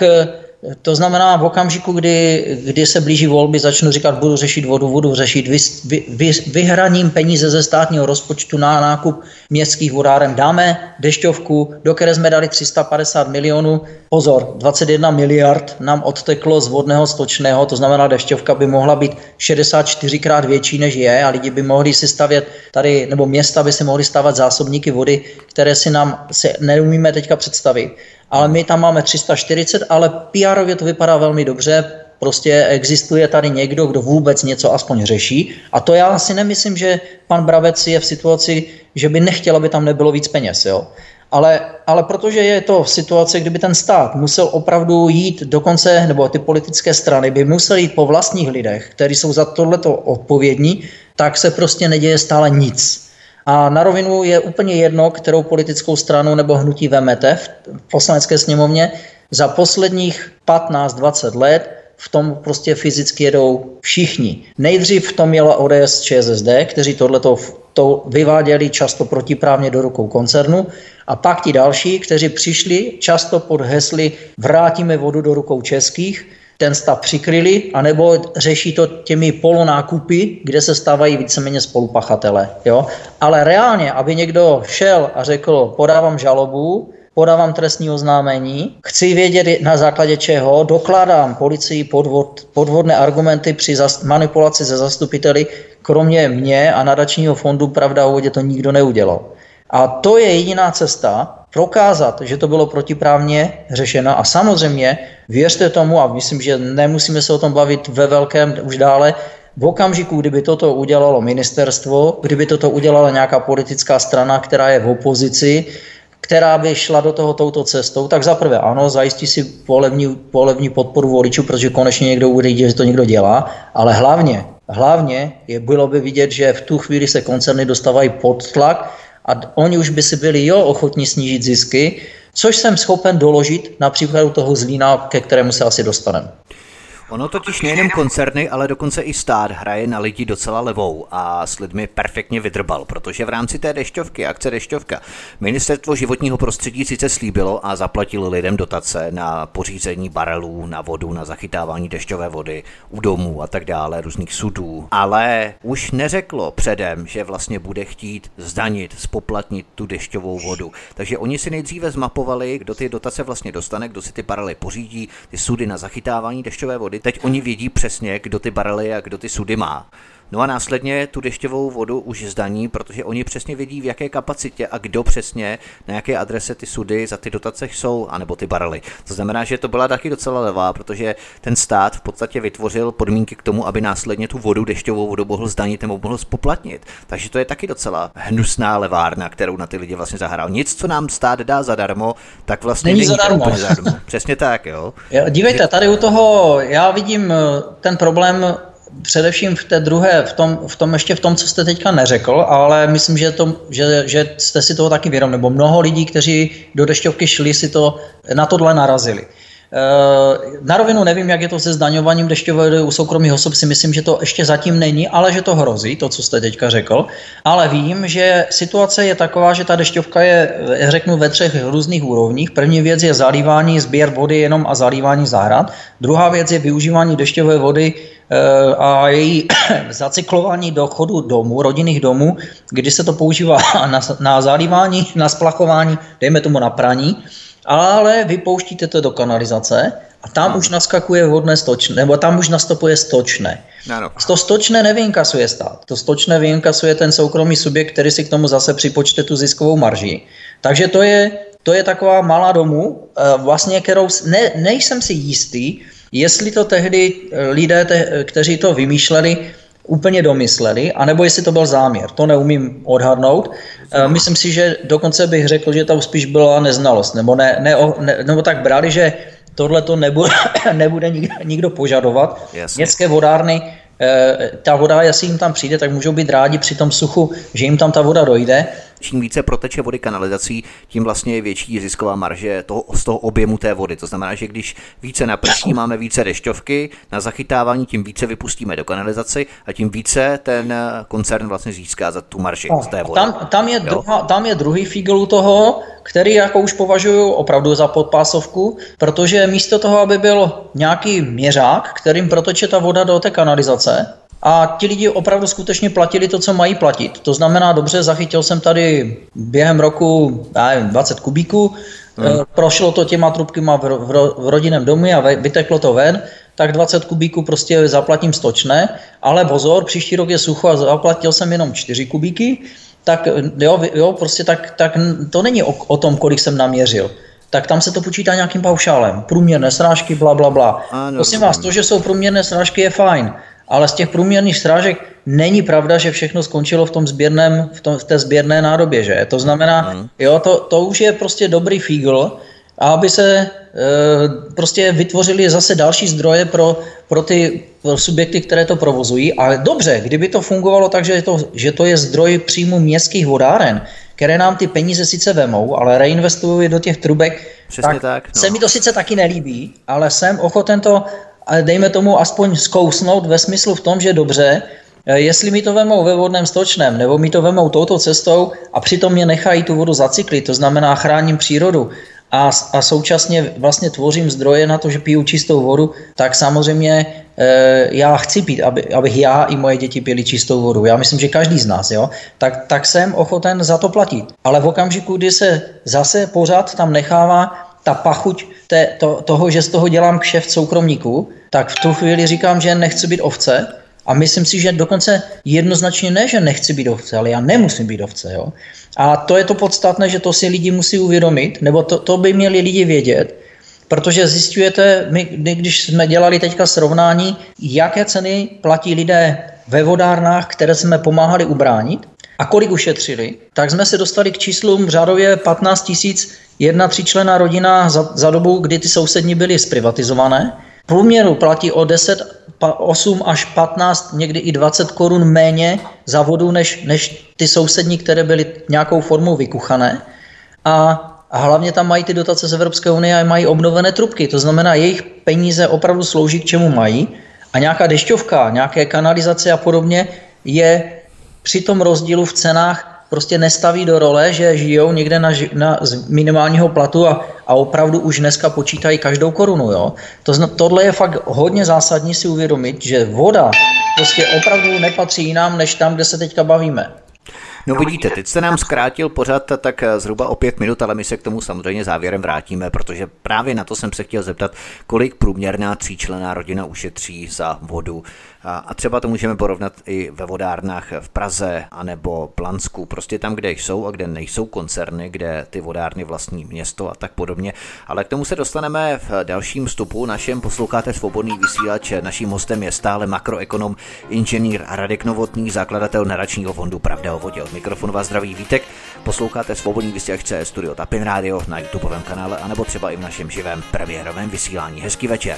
to znamená v okamžiku, kdy, kdy se blíží volby, začnu říkat, budu řešit vodu, budu řešit vy, vy, vy, vyhraním peníze ze státního rozpočtu na nákup městských vodáren. Dáme dešťovku, do které jsme dali tři sta padesát milionů. Pozor, dvacet jedna miliard nám odteklo z vodného stočného, to znamená, dešťovka by mohla být šedesát čtyřikrát větší, než je, a lidi by mohli si stavět tady, nebo města by si mohli stavět zásobníky vody, které si nám se neumíme teďka představit. Ale my tam máme tři sta čtyřicet, ale P R-ově to vypadá velmi dobře, prostě existuje tady někdo, kdo vůbec něco aspoň řeší, a to já si nemyslím, že pan Brabec je v situaci, že by nechtěl, aby tam nebylo víc peněz, jo. Ale, ale protože je to v situaci, kdyby ten stát musel opravdu jít dokonce, nebo ty politické strany by museli jít po vlastních lidech, kteří jsou za tohleto odpovědní, tak se prostě neděje stále nic. A na rovinu je úplně jedno, kterou politickou stranu nebo hnutí vemete v Poslanecké sněmovně. Za posledních patnáct dvacet let v tom prostě fyzicky jedou všichni. Nejdřív v tom jela O D S, Č S S D, kteří tohleto to vyváděli často protiprávně do rukou koncernu, a pak ti další, kteří přišli často pod hesly vrátíme vodu do rukou českých, ten stav přikryli, anebo řeší to těmi polonákupy, kde se stávají víceméně spolupachatele. Jo? Ale reálně, aby někdo šel a řekl, podávám žalobu, podávám trestní oznámení, chci vědět na základě čeho, dokládám policii podvod, podvodné argumenty při zas, manipulaci se zastupiteli, kromě mě a nadačního fondu Pravda o vodě to nikdo neudělal. A to je jediná cesta, prokázat, že to bylo protiprávně řešeno, a samozřejmě věřte tomu, a myslím, že nemusíme se o tom bavit ve velkém už dále, v okamžiku, kdyby toto udělalo ministerstvo, kdyby toto udělala nějaká politická strana, která je v opozici, která by šla do toho touto cestou, tak zaprvé ano, zajistí si volební, volební podporu voličů, protože konečně někdo bude vidět, že to někdo dělá, ale hlavně, hlavně je, bylo by vidět, že v tu chvíli se koncerny dostávají pod tlak a oni už by si byli jo ochotní snížit zisky, což jsem schopen doložit na příkladu toho Zlína, ke kterému se asi dostaneme. Ono totiž nejenom koncerny, ale dokonce i stát hraje na lidi docela levou a s lidmi perfektně vydrbal, protože v rámci té dešťovky, akce Dešťovka, Ministerstvo životního prostředí sice slíbilo a zaplatilo lidem dotace na pořízení barelů, na vodu, na zachytávání dešťové vody u domů a tak dále, různých sudů, ale už neřeklo předem, že vlastně bude chtít zdanit, spoplatnit tu dešťovou vodu. Takže oni si nejdříve zmapovali, kdo ty dotace vlastně dostane, kdo si ty barely pořídí, ty sudy na zachytávání dešťové vody. Teď oni vědí přesně, kdo ty barely a kdo ty sudy má. No a následně tu dešťovou vodu už zdaní, protože oni přesně vědí, v jaké kapacitě a kdo přesně, na jaké adrese ty sudy za ty dotace jsou, anebo ty barely. To znamená, že to byla taky docela levá, protože ten stát v podstatě vytvořil podmínky k tomu, aby následně tu vodu, dešťovou vodu mohl zdanit nebo mohl spoplatnit. Takže to je taky docela hnusná levárna, kterou na ty lidi vlastně zahrál. Nic, co nám stát dá zadarmo, tak vlastně není, není zadarmo. zadarmo. Přesně tak, jo. Dívejte, tady u toho já vidím ten problém především v té druhé, v tom, v tom ještě v tom, co jste teďka neřekl, ale myslím, že, to, že, že jste si toho taky vědom, nebo mnoho lidí, kteří do dešťovky šli, si to na tohle narazili. Na rovinu nevím, jak je to se zdaňováním dešťové vody u soukromých osob, si myslím, že to ještě zatím není, ale že to hrozí, to, co jste teďka řekl. Ale vím, že situace je taková, že ta dešťovka je, řeknu, ve třech různých úrovních. První věc je zalívání, sběr vody jenom a zalívání zahrad. Druhá věc je využívání dešťové vody a její zacyklování do chodu domů, rodinných domů, kdy se to používá na, na zalívání, na splachování, dejme tomu na praní, ale vypouštíte to do kanalizace a tam no. už naskakuje vodné stočné, nebo tam už nastupuje stočné. No, no. To stočné nevyinkasuje stát, to stočné vyinkasuje ten soukromý subjekt, který si k tomu zase připočte tu ziskovou marži. Takže to je, to je taková malá domů, vlastně, kterou ne, nejsem si jistý, jestli to tehdy lidé, te, kteří to vymýšleli, úplně domysleli, anebo jestli to byl záměr. To neumím odhadnout. Myslím si, že dokonce bych řekl, že to spíš byla neznalost, nebo, ne, ne, ne, nebo tak brali, že tohle to nebude, nebude nikdo, nikdo požadovat. Jasně. Městské vodárny, ta voda, jestli jim tam přijde, tak můžou být rádi při tom suchu, že jim tam ta voda dojde. Čím více proteče vody kanalizací, tím vlastně je větší zisková marže toho, z toho objemu té vody. To znamená, že když více naprší, máme více dešťovky na zachytávání, tím více vypustíme do kanalizaci a tím více ten koncern vlastně získá za tu marži no, z té vody. Tam, tam, je druhá, tam je druhý fígl u toho, který jako už považuji opravdu za podpásovku, protože místo toho, aby byl nějaký měřák, kterým proteče ta voda do té kanalizace, a ti lidi opravdu skutečně platili to, co mají platit. To znamená, dobře, zachytil jsem tady během roku nevím, dvacet kubíků, hmm. prošlo to těma trubkama v, v, v rodinném domu a vyteklo to ven, tak dvacet kubíků prostě zaplatím stočné, ale pozor, příští rok je sucho a zaplatil jsem jenom čtyři kubíky, tak jo, jo prostě tak, tak to není o, o tom, kolik jsem naměřil. Tak tam se to počítá nějakým paušálem. Průměrné srážky, bla, bla, bla. Prosím vás, to, že jsou průměrné srážky, je fajn. Ale z těch průměrných srážek není pravda, že všechno skončilo v tom sběrném, v, tom, v té sběrné nádobě, že? To znamená, mm. jo, to, to už je prostě dobrý fígl, a aby se e, prostě vytvořili zase další zdroje pro, pro ty pro subjekty, které to provozují. Ale dobře, kdyby to fungovalo tak, že, je to, že to je zdroj příjmu městských vodáren, které nám ty peníze sice vemou, ale reinvestují do těch trubek, tak, tak no. se mi to sice taky nelíbí, ale jsem ochoten to a dejme tomu aspoň zkousnout ve smyslu v tom, že dobře, jestli mi to vemou ve vodném stočném, nebo mi to vemou touto cestou a přitom mě nechají tu vodu zacyklit, to znamená chráním přírodu a, a současně vlastně tvořím zdroje na to, že piju čistou vodu, tak samozřejmě e, já chci pít, aby, abych já i moje děti pili čistou vodu. Já myslím, že každý z nás, jo, tak, tak jsem ochoten za to platit. Ale v okamžiku, kdy se zase pořád tam nechává ta pachuť te, to, toho, že z toho dělám kšeft soukromníků, tak v tu chvíli říkám, že nechci být ovce a myslím si, že dokonce jednoznačně ne, že nechci být ovce, ale já nemusím být ovce. Jo? A to je to podstatné, že to si lidi musí uvědomit, nebo to, to by měli lidi vědět, protože zjišťujete, my, když jsme dělali teďka srovnání, jaké ceny platí lidé ve vodárnách, které jsme pomáhali ubránit, a kolik ušetřili, tak jsme se dostali k číslům řádově patnáct tisíc jedna tříčlenná rodina za, za dobu, kdy ty sousední byly zprivatizované. V průměru platí o deset, osm až patnáct, někdy i dvacet korun méně za vodu, než, než ty sousední, které byly nějakou formou vykuchané. A, a hlavně tam mají ty dotace z Evropské unie a mají obnovené trubky. To znamená, jejich peníze opravdu slouží k čemu mají. A nějaká dešťovka, nějaké kanalizace a podobně je při tom rozdílu v cenách prostě nestaví do role, že žijou někde na, na z minimálního platu a, a opravdu už dneska počítají každou korunu. Jo? To, tohle je fakt hodně zásadní si uvědomit, že voda prostě opravdu nepatří jinam, než tam, kde se teďka bavíme. No vidíte, teď jste nám zkrátil pořad tak zhruba o pět minut, ale my se k tomu samozřejmě závěrem vrátíme, protože právě na to jsem se chtěl zeptat, kolik průměrná tříčlenná rodina ušetří za vodu. A třeba to můžeme porovnat i ve vodárnách v Praze anebo Plansku, prostě tam, kde jsou a kde nejsou koncerny, kde ty vodárny vlastní město a tak podobně. Ale k tomu se dostaneme v dalším vstupu. Našem posloucháte Svobodný vysílač. Naším hostem je stále makroekonom, inženýr Radek Novotný, zakladatel nadačního fondu Pravda o vodě. Od mikrofonu vás zdraví Vítek. Posloucháte Svobodný vysílač C S Studio Tapin Radio na YouTubeovém kanále anebo třeba i v našem živém premiérovém vysílání. Hezký večer.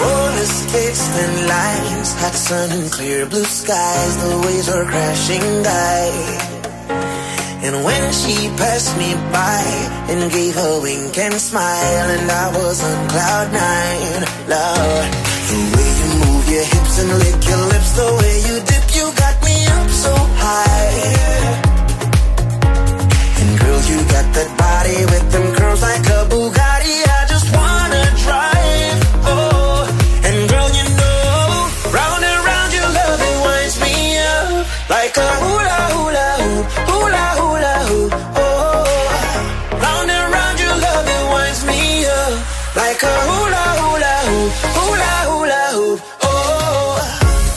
And clear blue skies, the waves are crashing by. And when she passed me by and gave a wink and smile, and I was on cloud nine, Lord, the way you move your hips and lick your lips, the way you dip, you got me up so high. And girl, you got that body with them curls like a Bugatti, I just wanna drive, oh. And girl, you know, round and round your love, it winds me up like a hula hula hoop, hula hula hoop, oh. Round and round your love, it winds me up like a hula hula hoop, hula hula hoop, oh.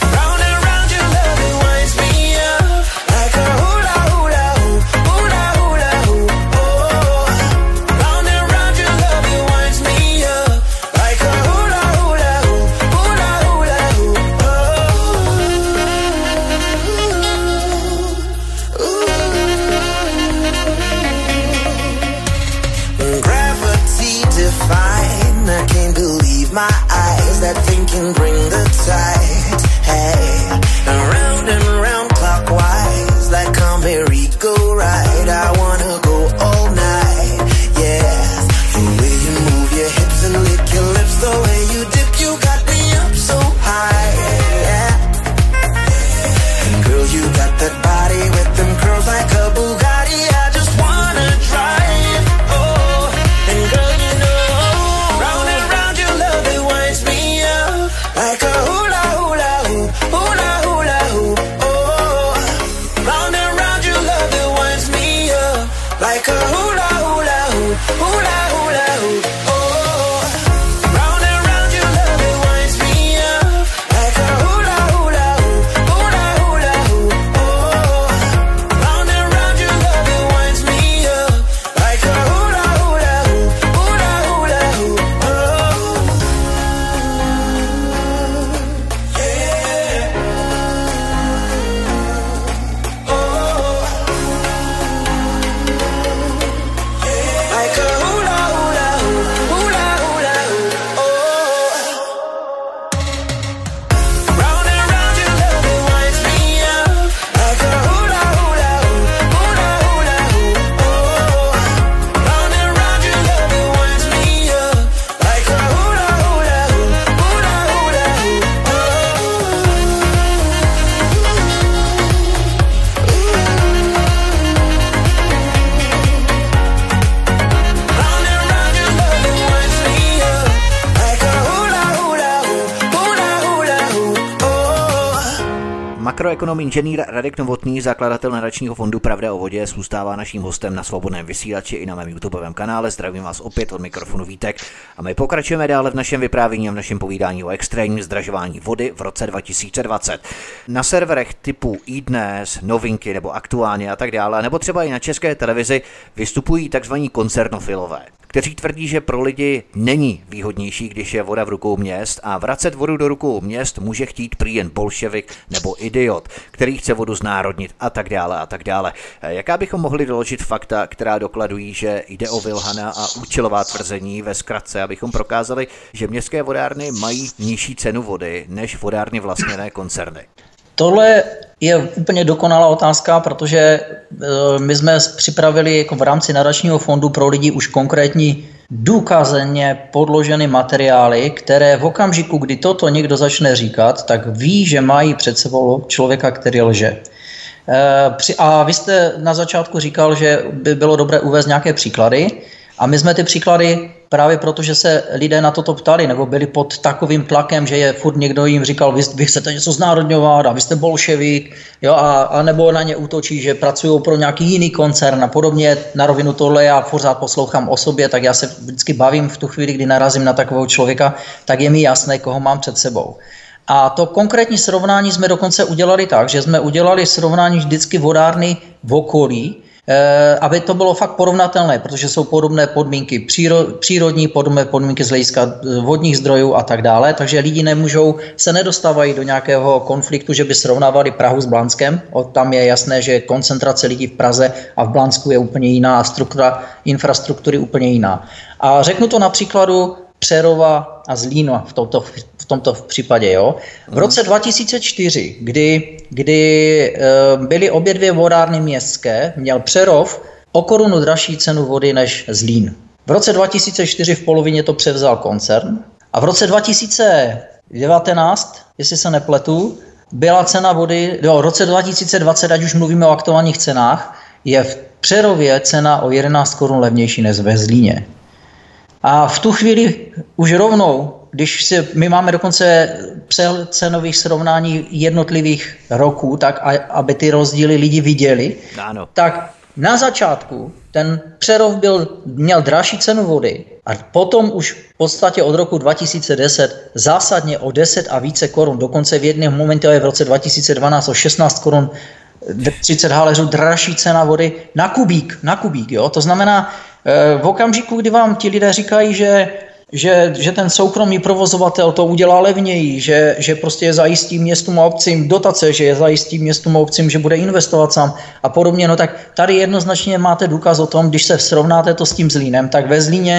that thing can bring the tide. Hey, and round and round clockwise, like a merry-go-ride. I wanna go all night, yeah. The way you move your hips and lick your lips, the way you dip, you got me up so high, yeah. And girl, you got that body with them curls like a Bugatti. I just wanna drive, oh. And girl, you know, round and round your love, it winds me up like a hula hula hoop, hula hula hoop, oh. Round and round your love, it winds me up like a hula hula hoop, hula hula hoop, oh. Round and round your love, it winds me up like a hula hula hoop, hula hula hoop, oh. Round and round your love, it winds me up like a hula hula hoop, hula hula hoop, oh. Yeah. Like a hula hula hoop, hula hula hoop, oh. Round and round your love, it winds me up like a hula hula hoop, hula hula hoop, oh. Round and round your love, it winds me up like a hula hula hoop, hula hula hoop, oh. Round and round your love, it winds me up like a hula hula hoop, hula hula hoop, oh. Makroekonom inženýr Radek Novotný, zakladatel nadačního fondu Pravda o vodě, zůstává naším hostem na Svobodném vysílači i na mém YouTubeovém kanále. Zdravím vás opět od mikrofonu Vítek a my pokračujeme dále v našem vyprávění a v našem povídání o extrémním zdražování vody v roce dva tisíce dvacet. Na serverech typu iDnes, Novinky nebo Aktuálně a tak dále, nebo třeba i na České televizi vystupují takzvaní koncernofilové, kteří tvrdí, že pro lidi není výhodnější, když je voda v rukou měst a vracet vodu do rukou měst může chtít prý jen bolševik nebo idiot, který chce vodu znárodnit a tak dále a tak dále. Jaká bychom mohli doložit fakta, která dokladují, že jde o vylhaná a účelová tvrzení ve zkratce, abychom prokázali, že městské vodárny mají nižší cenu vody než vodárny vlastněné koncerny? Tohle je úplně dokonalá otázka, protože e, my jsme připravili jako v rámci nadačního fondu pro lidi už konkrétní důkazně podložené materiály, které v okamžiku, kdy toto někdo začne říkat, tak ví, že mají před sebou člověka, který lže. E, a vy jste na začátku říkal, že by bylo dobré uvést nějaké příklady a my jsme ty příklady právě proto, že se lidé na toto ptali, nebo byli pod takovým tlakem, že je furt někdo jim říkal, vy, vy chcete něco znárodňovat a vy jste bolševik, jo, a, a nebo na ně útočí, že pracují pro nějaký jiný koncern a podobně. Na rovinu tohle já pořád poslouchám o sobě, tak já se vždycky bavím v tu chvíli, kdy narazím na takového člověka, tak je mi jasné, koho mám před sebou. A to konkrétní srovnání jsme dokonce udělali tak, že jsme udělali srovnání vždycky vodárny v okolí, aby to bylo fakt porovnatelné, protože jsou podobné podmínky přírodní, podobné podmínky z hlediska vodních zdrojů a tak dále, takže lidi nemůžou, se nedostávají do nějakého konfliktu, že by srovnávali Prahu s Blanskem. Tam je jasné, že koncentrace lidí v Praze a v Blansku je úplně jiná a struktura infrastruktury úplně jiná. A řeknu to na příkladu Přerova a Zlína v tomto, v tomto případě. Jo. V roce dva tisíce čtyři, kdy, kdy e, byly obě dvě vodárny městské, měl Přerov o korunu dražší cenu vody než Zlín. V roce dva tisíce čtyři v polovině to převzal koncern a v roce dva tisíce devatenáct, jestli se nepletu, byla cena vody, jo, v roce dva tisíce dvacet, ať už mluvíme o aktuálních cenách, je v Přerově cena o jedenáct korun levnější než ve Zlíně. A v tu chvíli už rovnou, když si, my máme dokonce přehled cenových srovnání jednotlivých roků, tak a, aby ty rozdíly lidi viděli, ano. Tak na začátku ten Přerov byl, měl dražší cenu vody a potom už v podstatě od roku dva tisíce deset zásadně o deset a více korun, dokonce v jednom momentě je v roce dva tisíce dvanáct o šestnáct korun třicet haléřů dražší cena vody na kubík, na kubík, jo? To znamená, v okamžiku, kdy vám ti lidé říkají, že, že, že ten soukromý provozovatel to udělá levněji, že, že prostě je zajistí městům a obcím dotace, že je zajistí městům a obcím, že bude investovat sám a podobně, no tak tady jednoznačně máte důkaz o tom, když se srovnáte to s tím Zlínem, tak ve Zlíně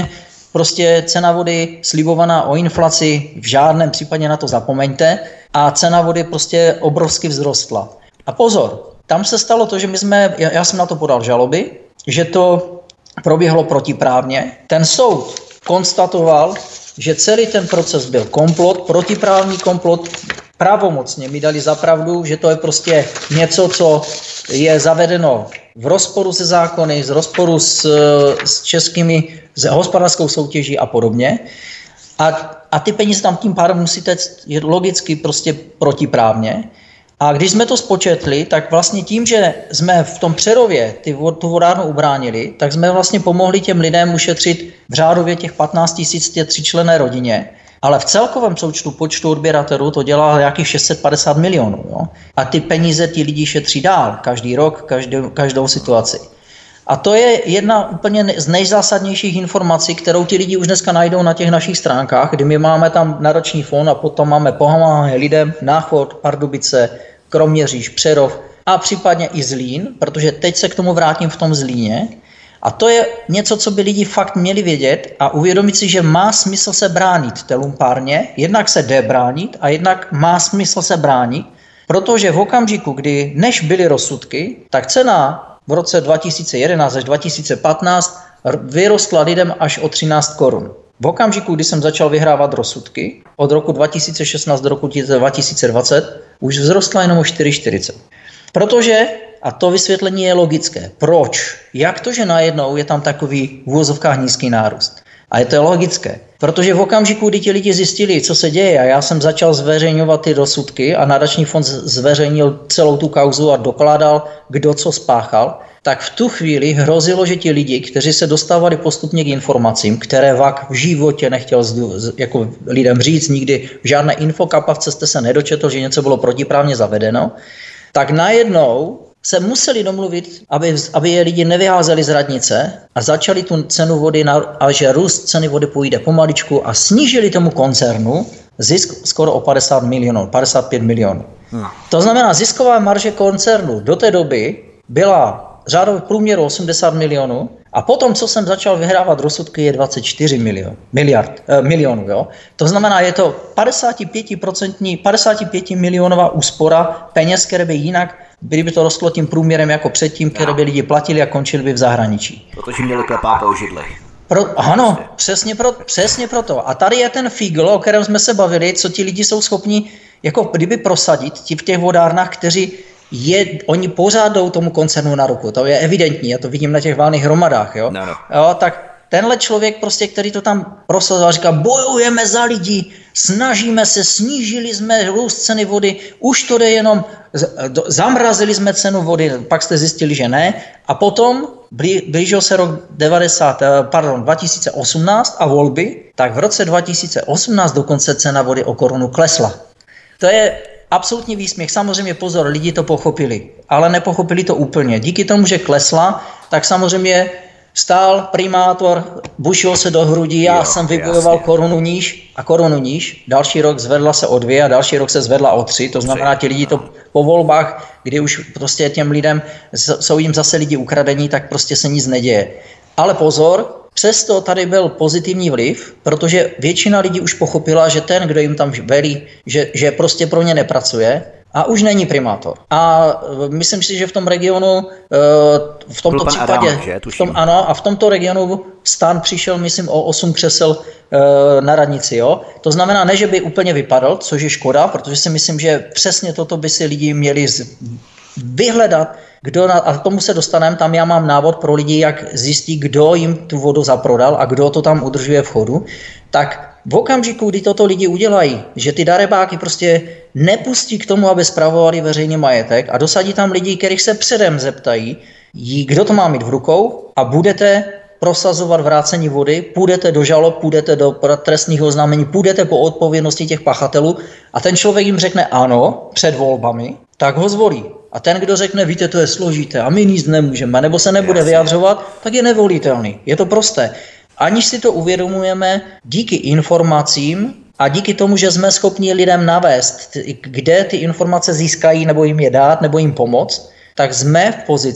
prostě cena vody slibovaná o inflaci, v žádném případě na to zapomeňte, a cena vody prostě obrovsky vzrostla. A pozor, tam se stalo to, že my jsme, já jsem na to podal žaloby, že to proběhlo protiprávně. Ten soud konstatoval, že celý ten proces byl komplot, protiprávní komplot, pravomocně mi dali za pravdu, že to je prostě něco, co je zavedeno v rozporu se zákony, v rozporu s, s českými, s hospodářskou soutěží a podobně. A, a ty peníze tam tím pádem musíte je logicky prostě protiprávně. A když jsme to spočetli, tak vlastně tím, že jsme v tom Přerově ty, tu vodárnu ubránili, tak jsme vlastně pomohli těm lidem ušetřit v řádově těch patnáct tisíc té tříčlenné rodině. Ale v celkovém součtu počtu odběratelů to dělá nějakých šest set padesát milionů. Jo? A ty peníze ti lidi šetří dál, každý rok, každou, každou situaci. A to je jedna úplně z nejzásadnějších informací, kterou ti lidi už dneska najdou na těch našich stránkách, kdy my máme tam nadační fond a potom máme pomáhání lidem, Náchod, Pardubice, Kroměříž, Přerov a případně i Zlín, protože teď se k tomu vrátím v tom Zlíně. A to je něco, co by lidi fakt měli vědět a uvědomit si, že má smysl se bránit té lumpárně, jednak se jde bránit a jednak má smysl se bránit, protože v okamžiku, kdy než byly rozsudky, tak cena v roce dva tisíce jedenáct až dva tisíce patnáct vyrostla lidem až o třináct korun. V okamžiku, kdy jsem začal vyhrávat rozsudky, od roku dva tisíce šestnáct do roku dva tisíce dvacet, už vzrostla jenom o čtyři čtyřicet. Protože, a to vysvětlení je logické, proč? Jak to, že najednou je tam takový v uvozovkách nízký nárůst? A je to logické, protože v okamžiku, kdy ti lidi zjistili, co se děje, a já jsem začal zveřejňovat ty rozsudky a nadační fond zveřejnil celou tu kauzu a dokládal, kdo co spáchal, tak v tu chvíli hrozilo, že ti lidi, kteří se dostávali postupně k informacím, které V A K v životě nechtěl jako lidem říct, nikdy v žádné infokapavce jste se nedočetl, že něco bylo protiprávně zavedeno, tak najednou se museli domluvit, aby, aby je lidi nevyházeli z radnice a začali tu cenu vody, na, a že růst ceny vody půjde pomaličku a snížili tomu koncernu zisk skoro o padesát milionů, padesát pět milionů. Hmm. To znamená, zisková marže koncernu do té doby byla řádově průměru osmdesát milionů a potom, co jsem začal vyhrávat rozsudky, je dvacet čtyři milion, miliard, eh, milionů. Jo? To znamená, je to padesát pět procent, padesát pět milionová úspora peněz, které by jinak, kdyby to rostlo tím průměrem jako předtím, které by lidi platili a končili by v zahraničí. Protože měli klepáka o židli. Pro, ano, přesně, pro, přesně proto. A tady je ten fígl, o kterém jsme se bavili, co ti lidi jsou schopni jako kdyby prosadit ti v těch vodárnách, kteří je, oni pořád jdou tomu koncernu na ruku, to je evidentní, já to vidím na těch valných hromadách, jo? No, no. Jo, tak tenhle člověk prostě, který to tam prosazoval, říká, bojujeme za lidi, snažíme se, snížili jsme růst ceny vody, už to jde jenom, zamrazili jsme cenu vody, pak jste zjistili, že ne, a potom blížil se rok devadesát, pardon, dva tisíce osmnáct a volby, tak v roce dva tisíce osmnáct dokonce cena vody o korunu klesla. To je absolutní výsměch. Samozřejmě pozor, lidi to pochopili, ale nepochopili to úplně. Díky tomu, že klesla, tak samozřejmě stál primátor, bušil se do hrudí, já jo, jsem vybojoval jasně. korunu níž a korunu níž. Další rok zvedla se o dvě a další rok se zvedla o tři. To znamená, ti lidi to po volbách, kdy už prostě těm lidem, jsou jim zase lidi ukradení, tak prostě se nic neděje. Ale pozor, přesto tady byl pozitivní vliv, protože většina lidí už pochopila, že ten, kdo jim tam velí, že, že prostě pro ně nepracuje a už není primátor. A myslím si, že v tom regionu, v tomto případě, Adam, že, v tom, ano, a v tomto regionu STAN přišel, myslím, o osm křesel na radnici. Jo? To znamená, ne, že by úplně vypadl, což je škoda, protože si myslím, že přesně toto by si lidi měli vyhledat, kdo na, a k tomu se dostaneme, tam já mám návod pro lidi, jak zjistí, kdo jim tu vodu zaprodal a kdo to tam udržuje v chodu, tak v okamžiku, kdy toto lidi udělají, že ty darebáky prostě nepustí k tomu, aby spravovali veřejný majetek a dosadí tam lidi, kterých se předem zeptají, kdo to má mít v rukou a budete prosazovat vrácení vody, půjdete do žalob, půjdete do trestních oznámení, půjdete po odpovědnosti těch pachatelů a ten člověk jim řekne ano před volbami, tak ho zvolí. A ten, kdo řekne, víte, to je složité a my nic nemůžeme, nebo se nebude vyjadřovat, tak je nevolitelný. Je to prosté. Aniž si to uvědomujeme, díky informacím a díky tomu, že jsme schopni lidem navést, kde ty informace získají, nebo jim je dát, nebo jim pomoct, tak jsme v pozici,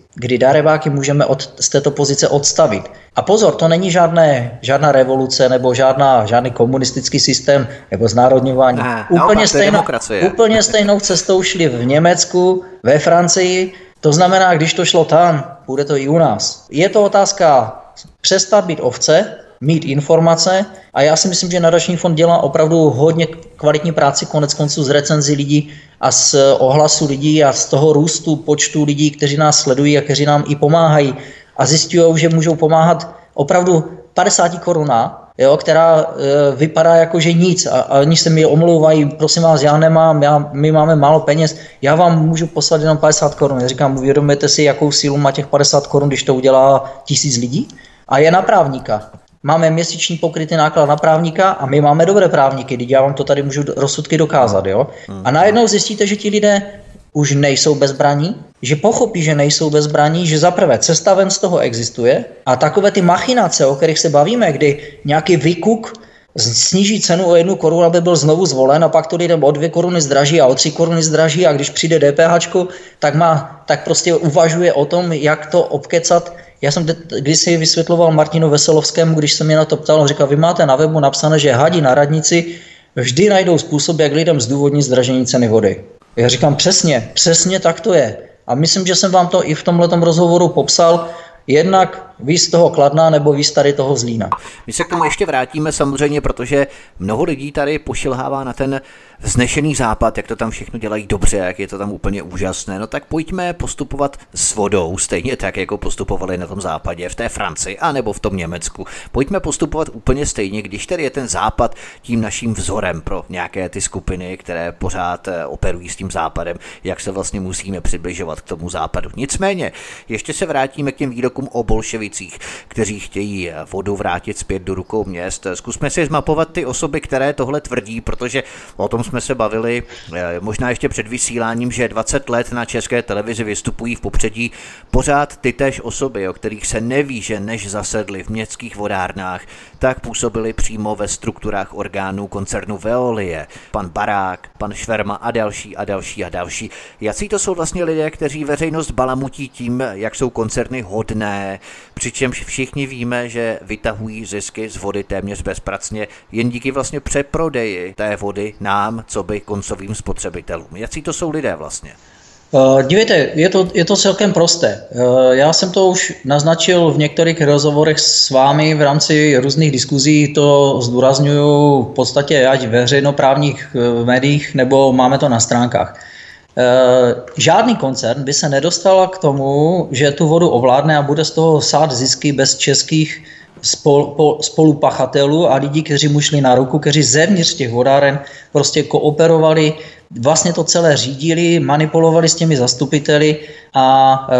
kdy darebáky můžeme od, z této pozice odstavit. A pozor, to není žádné, žádná revoluce nebo žádná, žádný komunistický systém nebo znárodňování. Ne, úplně, stejno, úplně stejnou cestou šli v Německu, ve Francii. To znamená, když to šlo tam, bude to i u nás. Je to otázka přestat být ovce, mít informace a já si myslím, že Nadační fond dělá opravdu hodně kvalitní práci, konec konců z recenzí lidí a z ohlasu lidí a z toho růstu počtu lidí, kteří nás sledují a kteří nám i pomáhají a zjišťují, že můžou pomáhat opravdu padesát koruna, jo, která e, vypadá jako, že nic a, a oni se mi omlouvají, prosím vás, já nemám, já, my máme málo peněz, já vám můžu poslat jenom padesát korun. Já říkám, uvědomujete si, jakou sílu má těch padesát korun, když to udělá tisíc lidí? A je na právníka. Máme měsíční pokrytý náklad na právníka a my máme dobré právníky, když já vám to tady můžu rozsudky dokázat. Jo? A najednou zjistíte, že ti lidé už nejsou bezbraní, že pochopí, že nejsou bezbraní, že zaprvé cesta ven z toho existuje a takové ty machinace, o kterých se bavíme, kdy nějaký výkuk sníží cenu o jednu korunu, aby byl znovu zvolen a pak to lidem o dvě koruny zdraží a o tři koruny zdraží a když přijde DPHčko, tak, má, tak prostě uvažuje o tom, jak to obkecat. Já jsem kdysi vysvětloval Martinu Veselovskému, když jsem mě na to ptal, on říkal, vy máte na webu napsané, že hadi na radnici vždy najdou způsob, jak lidem zdůvodnit zdražení ceny vody. Já říkám, přesně, přesně tak to je. A myslím, že jsem vám to i v tomhletom rozhovoru popsal, jednak vy z toho Kladna nebo vy z tady toho Zlína. My se k tomu ještě vrátíme samozřejmě, protože mnoho lidí tady pošilhává na ten vznešený západ, jak to tam všechno dělají dobře, jak je to tam úplně úžasné. No tak pojďme postupovat s vodou, stejně tak, jako postupovali na tom západě, v té Francii, anebo v tom Německu. Pojďme postupovat úplně stejně, když tady je ten západ tím naším vzorem pro nějaké ty skupiny, které pořád operují s tím západem, jak se vlastně musíme přibližovat k tomu západu. Nicméně, ještě se vrátíme k těm výrokům o bolševicích, kteří chtějí vodu vrátit zpět do rukou měst. Zkusme si zmapovat ty osoby, které tohle tvrdí, protože o tom jsme se bavili možná ještě před vysíláním, že dvacet let na České televizi vystupují v popředí pořád ty též osoby, o kterých se neví, že než zasedli v městských vodárnách, tak působili přímo ve strukturách orgánů koncernu Veolie. Pan Barák, pan Šverma a další a další a další. Jací to jsou vlastně lidé, kteří veřejnost balamutí tím, jak jsou koncerny hodné, přičemž všichni víme, že vytahují zisky z vody téměř bezpracně jen díky vlastně přeprodeji té vody nám, co by koncovým spotřebitelům. Jací to jsou lidé vlastně? Uh, dívejte, je to, je to celkem prosté. Uh, já jsem to už naznačil v některých rozhovorech s vámi v rámci různých diskuzí, to zdůrazňuju v podstatě ať v veřejnoprávních uh, médiích, nebo máme to na stránkách. Uh, žádný koncern by se nedostal k tomu, že tu vodu ovládne a bude z toho sát zisky bez českých spol, po, spolupachatelů a lidí, kteří mu šli na ruku, kteří zevnitř těch vodáren prostě kooperovali, vlastně to celé řídili, manipulovali s těmi zastupiteli a e,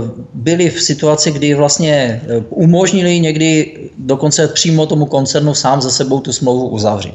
byli v situaci, kdy vlastně umožnili někdy dokonce přímo tomu koncernu sám za sebou tu smlouvu uzavřít.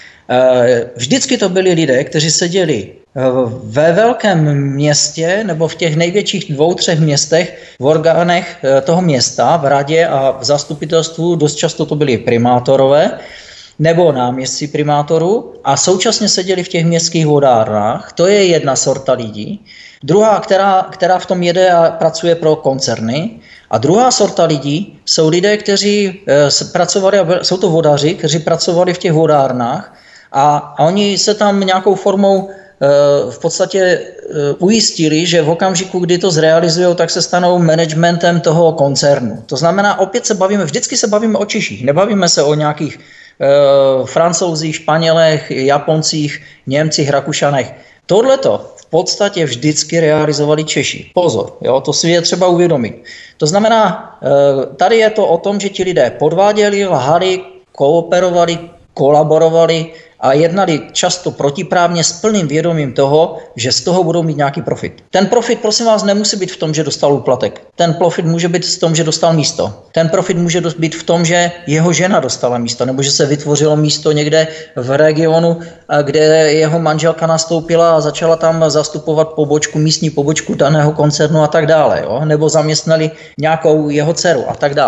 E, vždycky to byli lidé, kteří seděli ve velkém městě nebo v těch největších dvou, třech městech v orgánech toho města, v radě a v zastupitelstvu, dost často to byli primátorové nebo náměstci primátorů a současně seděli v těch městských vodárnách. To je jedna sorta lidí. Druhá, která, která v tom jede a pracuje pro koncerny. A druhá sorta lidí jsou lidé, kteří pracovali, jsou to vodaři, kteří pracovali v těch vodárnách a, a oni se tam nějakou formou v podstatě ujistili, že v okamžiku, kdy to zrealizují, tak se stanou managementem toho koncernu. To znamená, opět se bavíme, vždycky se bavíme o Češích, nebavíme se o nějakých uh, Francouzích, Španělech, Japoncích, Němcích, Rakušanech. Tohleto v podstatě vždycky realizovali Češi. Pozor, jo, to si je třeba uvědomit. To znamená, uh, tady je to o tom, že ti lidé podváděli, lhali, kooperovali, kolaborovali a jednali často protiprávně s plným vědomím toho, že z toho budou mít nějaký profit. Ten profit, prosím vás, nemusí být v tom, že dostal úplatek. Ten profit může být v tom, že dostal místo. Ten profit může být v tom, že jeho žena dostala místo, nebo že se vytvořilo místo někde v regionu, kde jeho manželka nastoupila a začala tam zastupovat pobočku, místní pobočku daného koncernu a tak dále. Jo? Nebo zaměstnali nějakou jeho dceru a tak dále.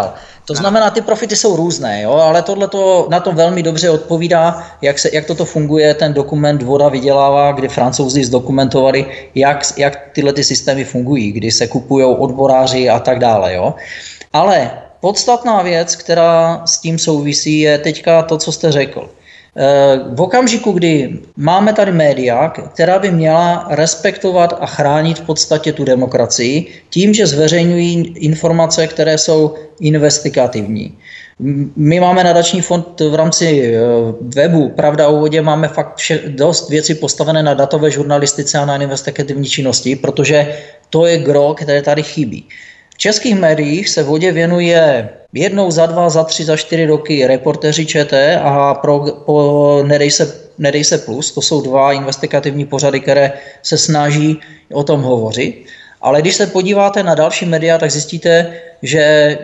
To znamená, ty profity jsou různé, jo, ale tohle na to velmi dobře odpovídá, jak, se, jak toto funguje, ten dokument Voda vydělává, kdy Francouzi zdokumentovali, jak, jak tyhle ty systémy fungují, kdy se kupují odboráři a tak dále. Jo. Ale podstatná věc, která s tím souvisí, je teďka to, co jste řekl. V okamžiku, kdy máme tady média, která by měla respektovat a chránit v podstatě tu demokracii tím, že zveřejňují informace, které jsou investigativní. My máme nadační fond v rámci webu Pravda o vodě, máme fakt vše, dost věcí postavené na datové žurnalistice a na investigativní činnosti, protože to je gro, které tady chybí. V českých médiích se vodě věnuje jednou za dva, za tři, za čtyři roky Reportéři ČT a pro, po Nedej se, Nedej se plus. To jsou dva investigativní pořady, které se snaží o tom hovořit. Ale když se podíváte na další média, tak zjistíte, že e,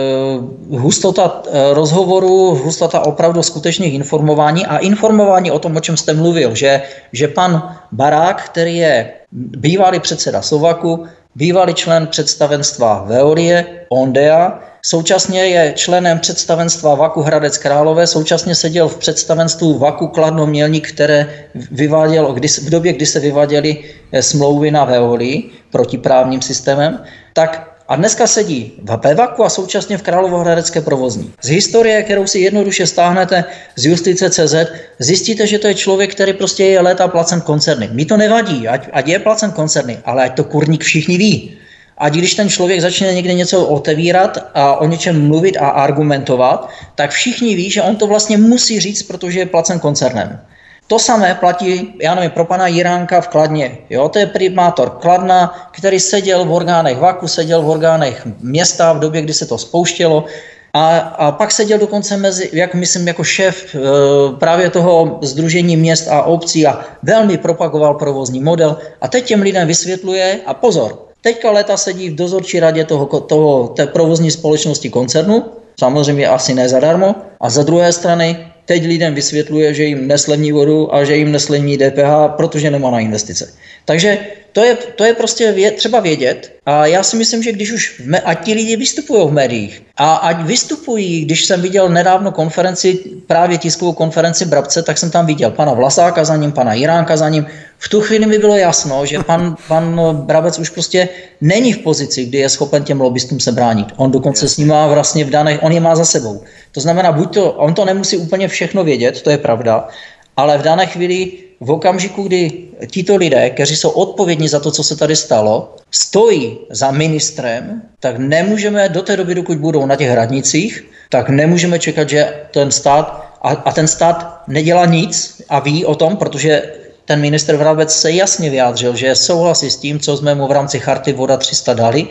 hustota rozhovorů, hustota opravdu skutečných informování a informování o tom, o čem jste mluvil, že, že pan Barák, který je bývalý předseda Sovaku, bývalý člen představenstva Veolie, Ondea, současně je členem představenstva Vaku Hradec Králové, současně seděl v představenstvu Vaku Kladno Mělník, které vyvádělo, kdy, v době, kdy se vyváděly smlouvy na Veolii protiprávním systémem, tak a dneska sedí v Vaku a současně v Královéhradecké provozní. Z historie, kterou si jednoduše stáhnete z justice tečka cé zet, zjistíte, že to je člověk, který prostě je léta placen koncerny. Mi to nevadí, ať, ať je placen koncerny, ale ať to kurník všichni ví. Ať když ten člověk začne někde něco otevírat a o něčem mluvit a argumentovat, tak všichni ví, že on to vlastně musí říct, protože je placen koncernem. To samé platí, já nevím, pro pana Jiránka v Kladně. Jo? To je primátor Kladna, který seděl v orgánech Vaku, seděl v orgánech města v době, kdy se to spouštělo. A, a pak seděl dokonce mezi, jak myslím, jako šéf e, právě toho sdružení měst a obcí a velmi propagoval provozní model. A teď těm lidem vysvětluje, a pozor, teďka léta sedí v dozorčí radě toho, toho, té provozní společnosti koncernu, samozřejmě asi ne zadarmo, a za druhé strany teď lidem vysvětluje, že jim neslevní vodu a že jim neslevní D P H, protože nemá na investice. Takže to je, to je prostě vě, třeba vědět a já si myslím, že když už, me, ať ti lidi vystupují v médiích a ať vystupují, když jsem viděl nedávno konferenci, právě tiskovou konferenci Brabce, tak jsem tam viděl pana Vlasáka za ním, pana Jiránka za ním. V tu chvíli mi bylo jasno, že pan, pan Brabec už prostě není v pozici, kdy je schopen těm lobbystům se bránit. On dokonce s ním má vlastně v danech, on je má za sebou. To znamená, buď to, on to nemusí úplně všechno vědět, to je pravda, ale v dané chvíli, v okamžiku, kdy tito lidé, kteří jsou odpovědní za to, co se tady stalo, stojí za ministrem, tak nemůžeme do té doby, dokud budou na těch radnicích, tak nemůžeme čekat, že ten stát, a, a ten stát nedělá nic a ví o tom, protože ten ministr Brabec se jasně vyjádřil, že souhlasí s tím, co jsme mu v rámci charty Voda tři sta dali.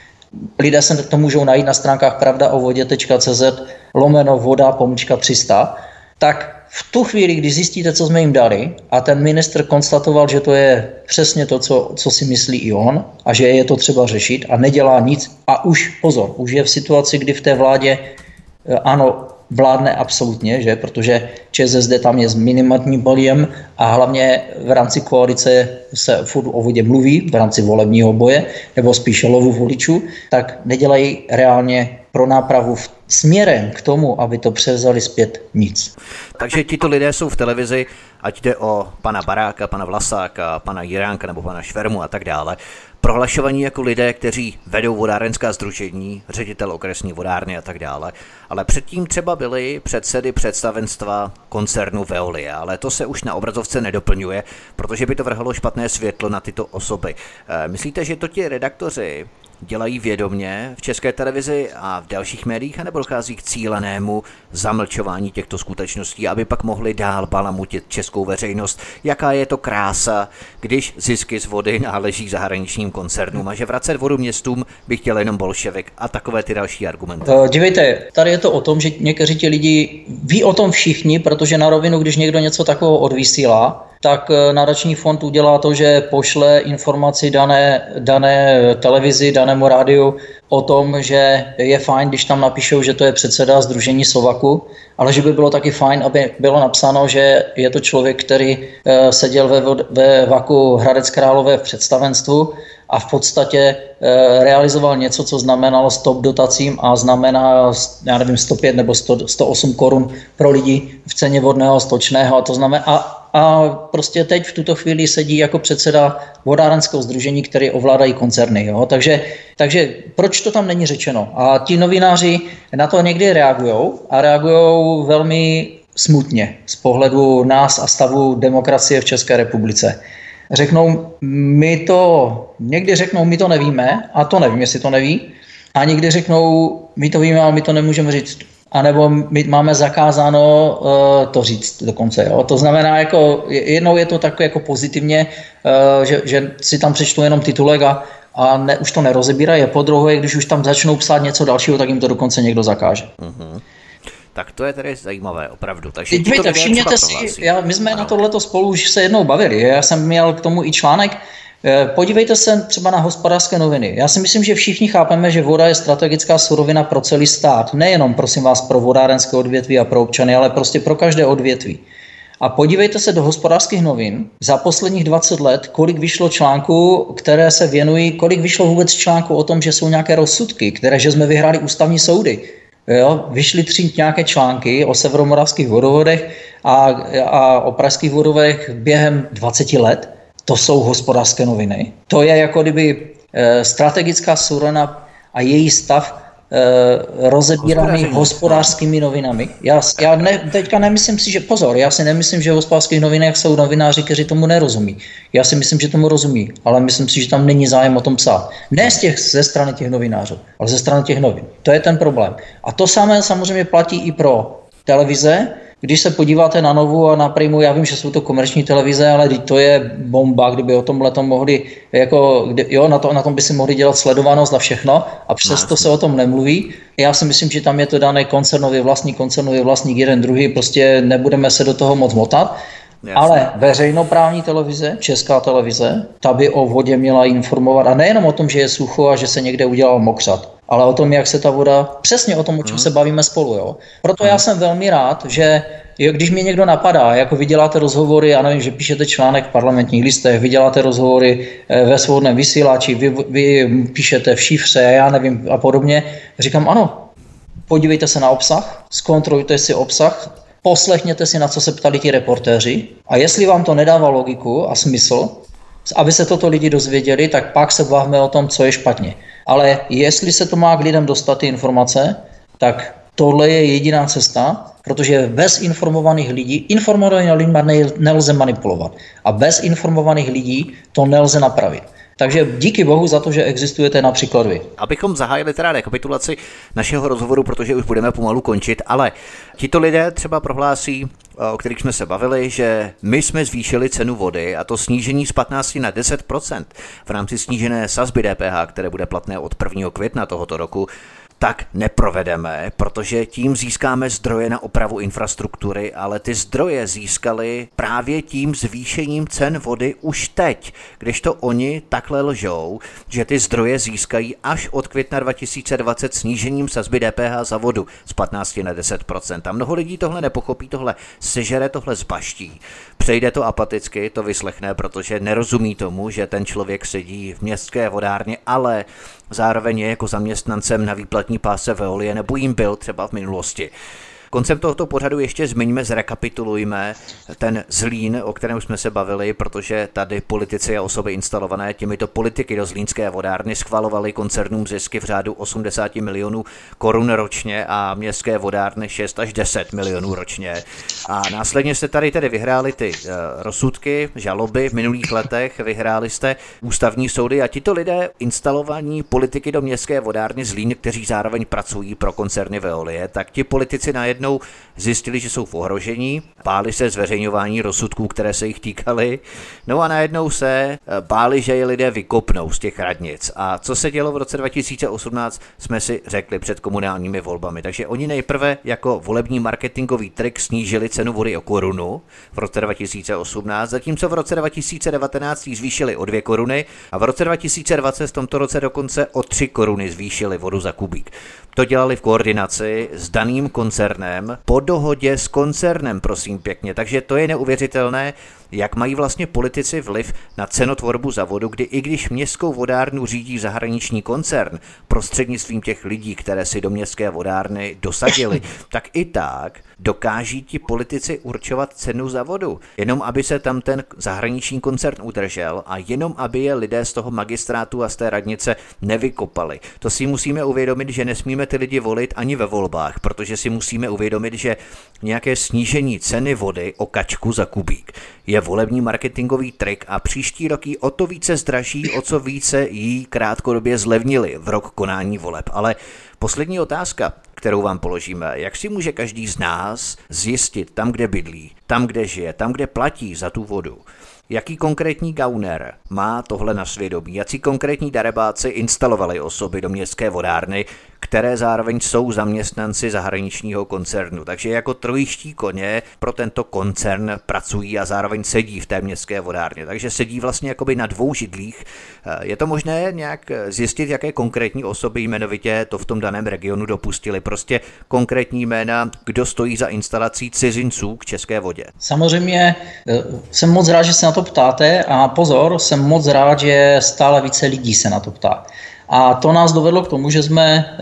Lidé se to můžou najít na stránkách pravda o vodě tečka cé zet lomeno voda pomlčka tři sta. Tak v tu chvíli, kdy zjistíte, co jsme jim dali a ten ministr konstatoval, že to je přesně to, co, co si myslí i on a že je to třeba řešit a nedělá nic a už, pozor, už je v situaci, kdy v té vládě ano, vládne absolutně, že? Protože ČSSD tam je s minimálním podílem a hlavně v rámci koalice se furt o vodě mluví, v rámci volebního boje, nebo spíše lovu voličů, tak nedělají reálně pro nápravu směrem k tomu, aby to převzali zpět nic. Takže tito lidé jsou v televizi, ať jde o pana Baráka, pana Vlasáka, pana Jiránka nebo pana Švermu a tak dále, prohlašovaní jako lidé, kteří vedou vodárenská sdružení, ředitel okresní vodárny a tak dále, ale předtím třeba byli předsedy představenstva koncernu Veolia, ale to se už na obrazovce nedoplňuje, protože by to vrhalo špatné světlo na tyto osoby. Myslíte, že to ti redaktoři dělají vědomě v České televizi a v dalších médiích, anebo dochází k cílenému zamlčování těchto skutečností, aby pak mohli dál balamutit českou veřejnost, jaká je to krása, když zisky z vody náleží zahraničním koncernům a že vracet vodu městům by chtěl jenom bolševik a takové ty další argumenty. Dívejte, tady je to o tom, že někteří ti lidi ví o tom všichni, protože na rovinu, když někdo něco takového odvysílá, tak nadační fond udělá to, že pošle informaci dané, dané televizi, danému rádiu o tom, že je fajn, když tam napíšou, že to je předseda sdružení Sovaku, ale že by bylo taky fajn, aby bylo napsáno, že je to člověk, který seděl ve, ve Vaku Hradec Králové v představenstvu a v podstatě realizoval něco, co znamenalo stop dotacím a znamená, já nevím, sto pět nebo sto, sto osm korun pro lidi v ceně vodného stočného a to znamená a A prostě teď v tuto chvíli sedí jako předseda vodárenského sdružení, který ovládají koncerny. Jo? Takže, takže proč to tam není řečeno? A ti novináři na to někdy reagují a reagují velmi smutně z pohledu nás a stavu demokracie v České republice. Řeknou, my to, někdy řeknou, my to nevíme, a to nevím, jestli to neví, a někdy řeknou, my to víme, ale my to nemůžeme říct. A nebo my máme zakázáno uh, to říct dokonce. Jo? To znamená, jako, jednou je to takové jako pozitivně, uh, že, že si tam přečtou jenom titulek a, a ne, už to nerozebírají. Po druhé, když už tam začnou psát něco dalšího, tak jim to dokonce někdo zakáže. Mm-hmm. Tak to je tedy zajímavé, opravdu. Takže Dívejte, všimněte si, já, my jsme ano. na tohleto spolu už se jednou bavili. Já jsem měl k tomu i článek. Podívejte se třeba na Hospodářské noviny. Já si myslím, že všichni chápeme, že voda je strategická surovina pro celý stát. Nejenom, prosím vás, pro vodárenské odvětví a pro občany, ale prostě pro každé odvětví. A podívejte se do Hospodářských novin za posledních dvacet let, kolik vyšlo článků, které se věnují, kolik vyšlo vůbec článků o tom, že jsou nějaké rozsudky, které, že jsme vyhráli ústavní soudy. Jo, vyšly tři nějaké články o severomoravských vodovodech a, a o pražských vodovodech během dvaceti let. To jsou Hospodářské noviny. To je jako kdyby e, strategická surovina a její stav e, rozebíraný hospodářskými novinami. Já, já ne, teďka nemyslím si, že pozor, já si nemyslím, že v Hospodářských novinách jsou novináři, kteří tomu nerozumí. Já si myslím, že tomu rozumí, ale myslím si, že tam není zájem o tom psát. Ne z těch, ze strany těch novinářů, ale ze strany těch novin. To je ten problém. A to samé samozřejmě platí i pro televize. Když se podíváte na Novu a na Primu, já vím, že jsou to komerční televize, ale to je bomba, kdyby o tomhle tom mohli, jako, kdy, jo, na, to, na tom by si mohli dělat sledovanost na všechno a přesto se o tom nemluví. Já si myslím, že tam je to dané koncernově vlastní, koncernově vlastník jeden druhý, prostě nebudeme se do toho moc motat. Jasně. Ale veřejnoprávní televize, Česká televize, ta by o vodě měla informovat a nejenom o tom, že je sucho a že se někde udělal mokřad, ale o tom, jak se ta voda, přesně o tom, o čem hmm. se bavíme spolu. Jo. Proto hmm. já jsem velmi rád, že když mě někdo napadá, jako vy děláte rozhovory, já nevím, že píšete článek v Parlamentních listech, vy děláte rozhovory ve Svobodném vysílači, vy, vy píšete v Šifře, já nevím a podobně, říkám ano, podívejte se na obsah, zkontrolujte si obsah, poslechněte si, na co se ptali ti reportéři a jestli vám to nedává logiku a smysl, aby se toto lidi dozvěděli, tak pak se bavíme o tom, co je špatně. Ale jestli se to má k lidem dostat ty informace, tak tohle je jediná cesta, protože bez informovaných lidí, informovaných lidí nelze manipulovat a bez informovaných lidí to nelze napravit. Takže díky bohu za to, že existujete například vy. Abychom zahájili teda rekapitulaci našeho rozhovoru, protože už budeme pomalu končit, ale tito lidé třeba prohlásí, o kterých jsme se bavili, že my jsme zvýšili cenu vody a to snížení z patnácti na deset procent v rámci snížené sazby D P H, které bude platné od prvního května tohoto roku, tak neprovedeme, protože tím získáme zdroje na opravu infrastruktury, ale ty zdroje získali právě tím zvýšením cen vody už teď, kdežto oni takhle lžou, že ty zdroje získají až od května dva tisíce dvacet snížením sazby D P H za vodu z patnácti na deset procent. A mnoho lidí tohle nepochopí, tohle sežere, tohle zbaští. Přejde to apaticky, to vyslechne, protože nerozumí tomu, že ten člověk sedí v městské vodárně, ale zároveň je jako zaměstnancem na výplatní páse Veolie, nebo jim byl třeba v minulosti. Koncem tohoto pořadu ještě zmiňme, zrekapitulujme ten Zlín, o kterém jsme se bavili, protože tady politici a osoby instalované těmito politiky do zlínské vodárny schvalovali koncernům zisky v řádu osmdesát milionů korun ročně a městské vodárny šest až deset milionů ročně. A následně jste tady tedy vyhráli ty uh, rozsudky, žaloby v minulých letech, vyhráli jste ústavní soudy a tito lidé instalovaní politiky do městské vodárny Zlín, kteří zároveň pracují pro koncerny Veolie, tak ti politici najednou zjistili, že jsou v ohrožení, báli se zveřejňování rozsudků, které se jich týkaly, no a najednou se báli, že je lidé vykopnou z těch radnic. A co se dělo v roce dva tisíce osmnáct, jsme si řekli před komunálními volbami. Takže oni nejprve jako volební marketingový trik snížili cenu vody o korunu v roce dva tisíce osmnáct, zatímco v roce dva tisíce devatenáct ji zvýšili o dvě koruny a v roce dva tisíce dvacet v tomto roce dokonce o tři koruny zvýšili vodu za kubík. To dělali v koordinaci s daným koncernem, po dohodě s koncernem, prosím pěkně. Takže to je neuvěřitelné, Jak mají vlastně politici vliv na cenotvorbu za vodu, kdy i když městskou vodárnu řídí zahraniční koncern prostřednictvím těch lidí, které si do městské vodárny dosadili, tak i tak dokáží ti politici určovat cenu za vodu, jenom aby se tam ten zahraniční koncern udržel a jenom aby je lidé z toho magistrátu a z té radnice nevykopali. To si musíme uvědomit, že nesmíme ty lidi volit ani ve volbách, protože si musíme uvědomit, že nějaké snížení ceny vody o kačku za kubík je volební marketingový trik a příští rok jí o to více zdraží, o co více jí krátkodobě zlevnili v rok konání voleb. Ale poslední otázka, kterou vám položíme. Jak si může každý z nás zjistit tam, kde bydlí, tam, kde žije, tam, kde platí za tu vodu? Jaký konkrétní gauner má tohle na svědomí? Jaký konkrétní darebáci instalovali osoby do městské vodárny, které zároveň jsou zaměstnanci zahraničního koncernu? Takže jako trojiští koně pro tento koncern pracují a zároveň sedí v té městské vodárně. Takže sedí vlastně jakoby na dvou židlích. Je to možné nějak zjistit, jaké konkrétní osoby jmenovitě to v tom daném regionu dopustili? Prostě konkrétní jména, kdo stojí za instalací cizinců k české vodě? Samozřejmě jsem moc rád, že se na to ptáte a pozor, jsem moc rád, že stále více lidí se na to ptá. A to nás dovedlo k tomu, že jsme e,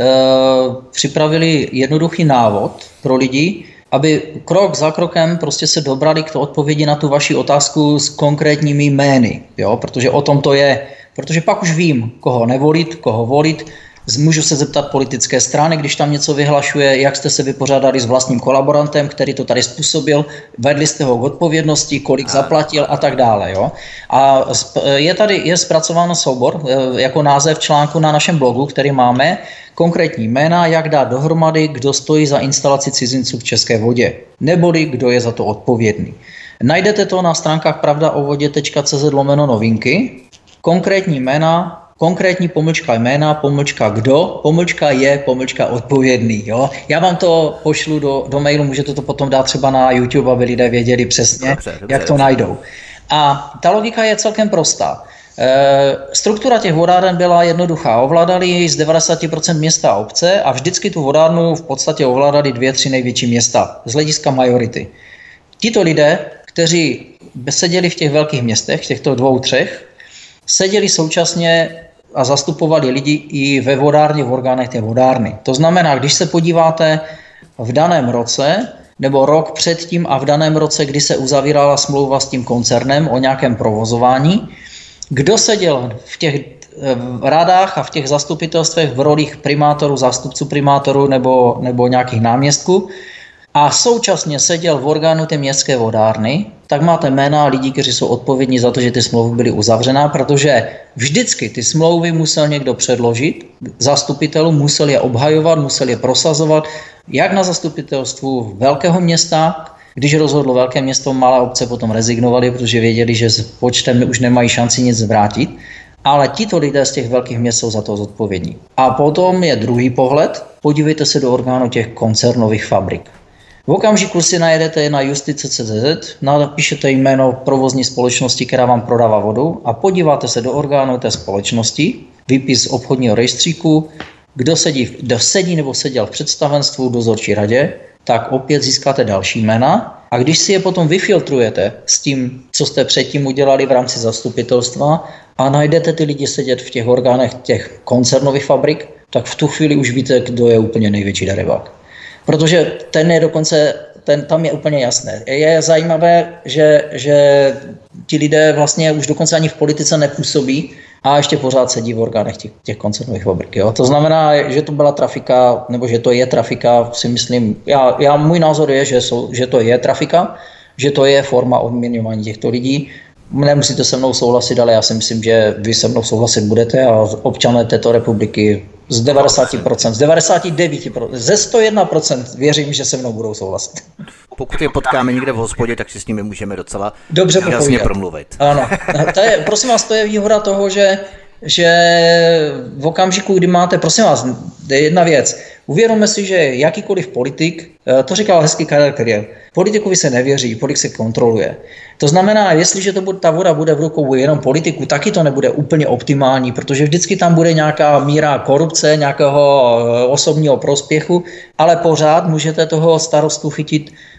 připravili jednoduchý návod pro lidi, aby krok za krokem prostě se dobrali k to odpovědi na tu vaši otázku s konkrétními jmény, jo? Protože o tom to je. Protože pak už vím, koho nevolit, koho volit. Můžu se zeptat politické strany, když tam něco vyhlašuje, jak jste se vypořádali s vlastním kolaborantem, který to tady způsobil, vedli jste ho k odpovědnosti, kolik zaplatil a tak dále. Jo? A je tady je zpracován soubor jako název článku na našem blogu, který máme, konkrétní jména, jak dát dohromady, kdo stojí za instalaci cizinců v české vodě, neboli kdo je za to odpovědný. Najdete to na stránkách pravdaovodě.cz lomeno novinky, konkrétní jména, konkrétní pomlčka jména, pomlčka kdo, pomlčka je, pomlčka odpovědný. Jo? Já vám to pošlu do, do mailu, můžete to potom dát třeba na YouTube, aby lidé věděli přesně, dobře, dobře, jak to dobře. najdou. A ta logika je celkem prostá. E, struktura těch vodáren byla jednoduchá. Ovládali z devadesát procent města a obce a vždycky tu vodárnu v podstatě ovládali dvě, tři největší města z hlediska majority. Tito lidé, kteří seděli v těch velkých městech, v těchto dvou, třech, seděli současně a zastupovali lidi i ve vodárně, v orgánech té vodárny. To znamená, když se podíváte v daném roce, nebo rok předtím a v daném roce, kdy se uzavírala smlouva s tím koncernem o nějakém provozování, kdo seděl v těch radách a v těch zastupitelstvech v rolích primátorů, zástupců primátorů nebo, nebo nějakých náměstků a současně seděl v orgánu té městské vodárny, tak máte jména lidí, kteří jsou odpovědní za to, že ty smlouvy byly uzavřená, protože vždycky ty smlouvy musel někdo předložit, zastupitelů musel je obhajovat, musel je prosazovat, jak na zastupitelstvu velkého města, když rozhodlo velké město, malé obce potom rezignovali, protože věděli, že s počtem už nemají šanci nic zvrátit, ale tito lidé z těch velkých měst jsou za to zodpovědní. A potom je druhý pohled, podívejte se do orgánu těch koncernových fabrik. V okamžiku si najedete na justice tečka cé zet, napíšete jméno provozní společnosti, která vám prodává vodu a podíváte se do orgánu té společnosti, výpis obchodního rejstříku, kdo sedí, kdo sedí nebo seděl v představenstvu, dozorčí radě, tak opět získáte další jména a když si je potom vyfiltrujete s tím, co jste předtím udělali v rámci zastupitelstva a najdete ty lidi sedět v těch orgánech těch koncernových fabrik, tak v tu chvíli už víte, kdo je úplně největší darebák. Protože ten je dokonce, ten tam je úplně jasné. Je zajímavé, že, že ti lidé vlastně už dokonce ani v politice nepůsobí a ještě pořád sedí v orgánech těch, těch koncernových fabrik. Jo? To znamená, že to byla trafika, nebo že to je trafika, si myslím, já, já můj názor je, že, jsou, že to je trafika, že to je forma odměňování těchto lidí. Nemusíte se mnou souhlasit, ale já si myslím, že vy se mnou souhlasit budete a občané této republiky z devadesát procent, z devadesát devět procent, ze sto jedna procent věřím, že se mnou budou souhlasit. Pokud je potkáme někde v hospodě, tak si s nimi můžeme docela dobře jasně promluvit. Ano, to je, prosím vás, to je výhoda toho, že, že v okamžiku, kdy máte, prosím vás, jedna věc, uvědomme si, že jakýkoliv politik, to říkal hezký Karel Kryl, politikovi se nevěří, politik se kontroluje. To znamená, jestliže to bude, ta voda bude v rukou jenom politiku, taky to nebude úplně optimální, protože vždycky tam bude nějaká míra korupce, nějakého osobního prospěchu, ale pořád můžete toho starostu chytit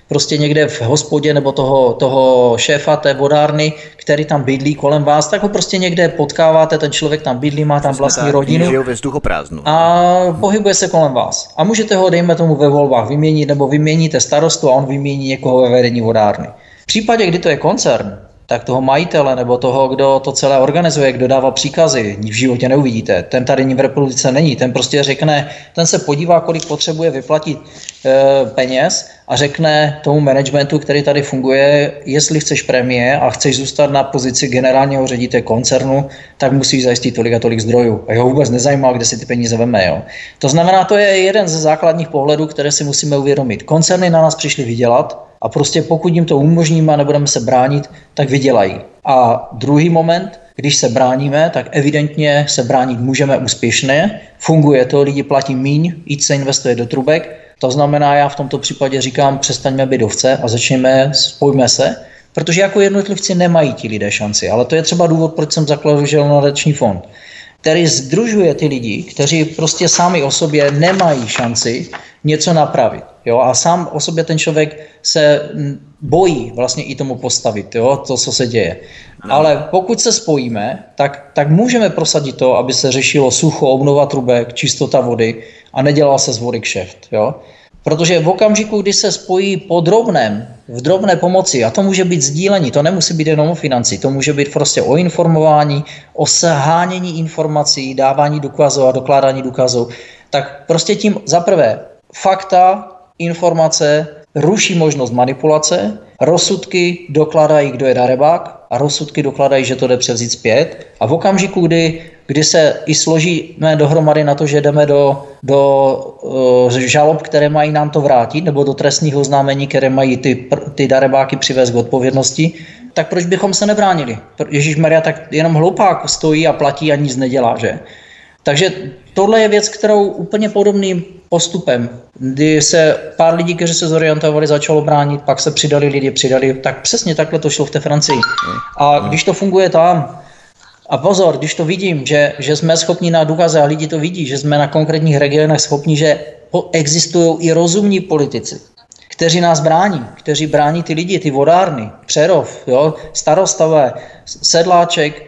prostě někde v hospodě nebo toho, toho šéfa té vodárny, který tam bydlí kolem vás, tak ho prostě někde potkáváte, ten člověk tam bydlí, má tam vlastní tak, rodinu ve vzduchoprázdnu. A pohybuje se kolem vás. A můžete ho, dejme tomu, ve volbách vyměnit, nebo vyměníte starostu a on vymění někoho ve vedení vodárny. V případě, kdy to je koncern, tak toho majitele nebo toho, kdo to celé organizuje, kdo dává příkazy, v životě neuvidíte. Ten tady v republice není. Ten prostě řekne, ten se podívá, kolik potřebuje vyplatit e, peněz a řekne tomu managementu, který tady funguje, jestli chceš prémie a chceš zůstat na pozici generálního ředitele koncernu, tak musíš zajistit tolik a tolik zdrojů. A jeho vůbec nezajímá, kde si ty peníze veme. Jo. To znamená, to je jeden ze základních pohledů, které si musíme uvědomit. Koncerny na nás přišly vydělat, a prostě pokud jim to umožníme a nebudeme se bránit, tak vydělají. A druhý moment, když se bráníme, tak evidentně se bránit můžeme úspěšně. Funguje to, lidi platí míň, víc se investuje do trubek. To znamená, já v tomto případě říkám, přestaňme být ovce a začněme, spojme se, protože jako jednotlivci nemají ti lidé šanci. Ale to je třeba důvod, proč jsem zakladl nadační fond, který sdružuje ty lidi, kteří prostě sami o sobě nemají šanci něco napravit. Jo? A sám o sobě ten člověk se bojí vlastně i tomu postavit, jo? To, co se děje. No. Ale pokud se spojíme, tak, tak můžeme prosadit to, aby se řešilo sucho, obnova trubek, čistota vody a nedělal se z vody kšeft. Jo? Protože v okamžiku, kdy se spojí po drobném, v drobné pomoci, a to může být sdílení, to nemusí být jenom o financí, to může být prostě o informování, o shánění informací, dávání důkazů a dokládání důkazů, tak prostě tím zaprvé fakta, informace ruší možnost manipulace, rozsudky dokládají, kdo je darebák a rozsudky dokládají, že to jde převzít zpět a v okamžiku, kdy, kdy se i složíme dohromady na to, že jdeme do, do uh, žalob, které mají nám to vrátit, nebo do trestních oznámení, které mají ty, ty darebáky přivést k odpovědnosti, tak proč bychom se nebránili? Ježišmarja, tak jenom hloupák stojí a platí a nic nedělá, že? Takže tohle je věc, kterou úplně podobným postupem, kdy se pár lidí, kteří se zorientovali, začalo bránit, pak se přidali lidi, přidali, tak přesně takhle to šlo v té Francii. A když to funguje tam, a pozor, když to vidím, že, že jsme schopni na důkazy a lidi to vidí, že jsme na konkrétních regionech schopni, že existují i rozumní politici, kteří nás brání, kteří brání ty lidi, ty vodárny, Přerov, jo, starostové, Sedláček,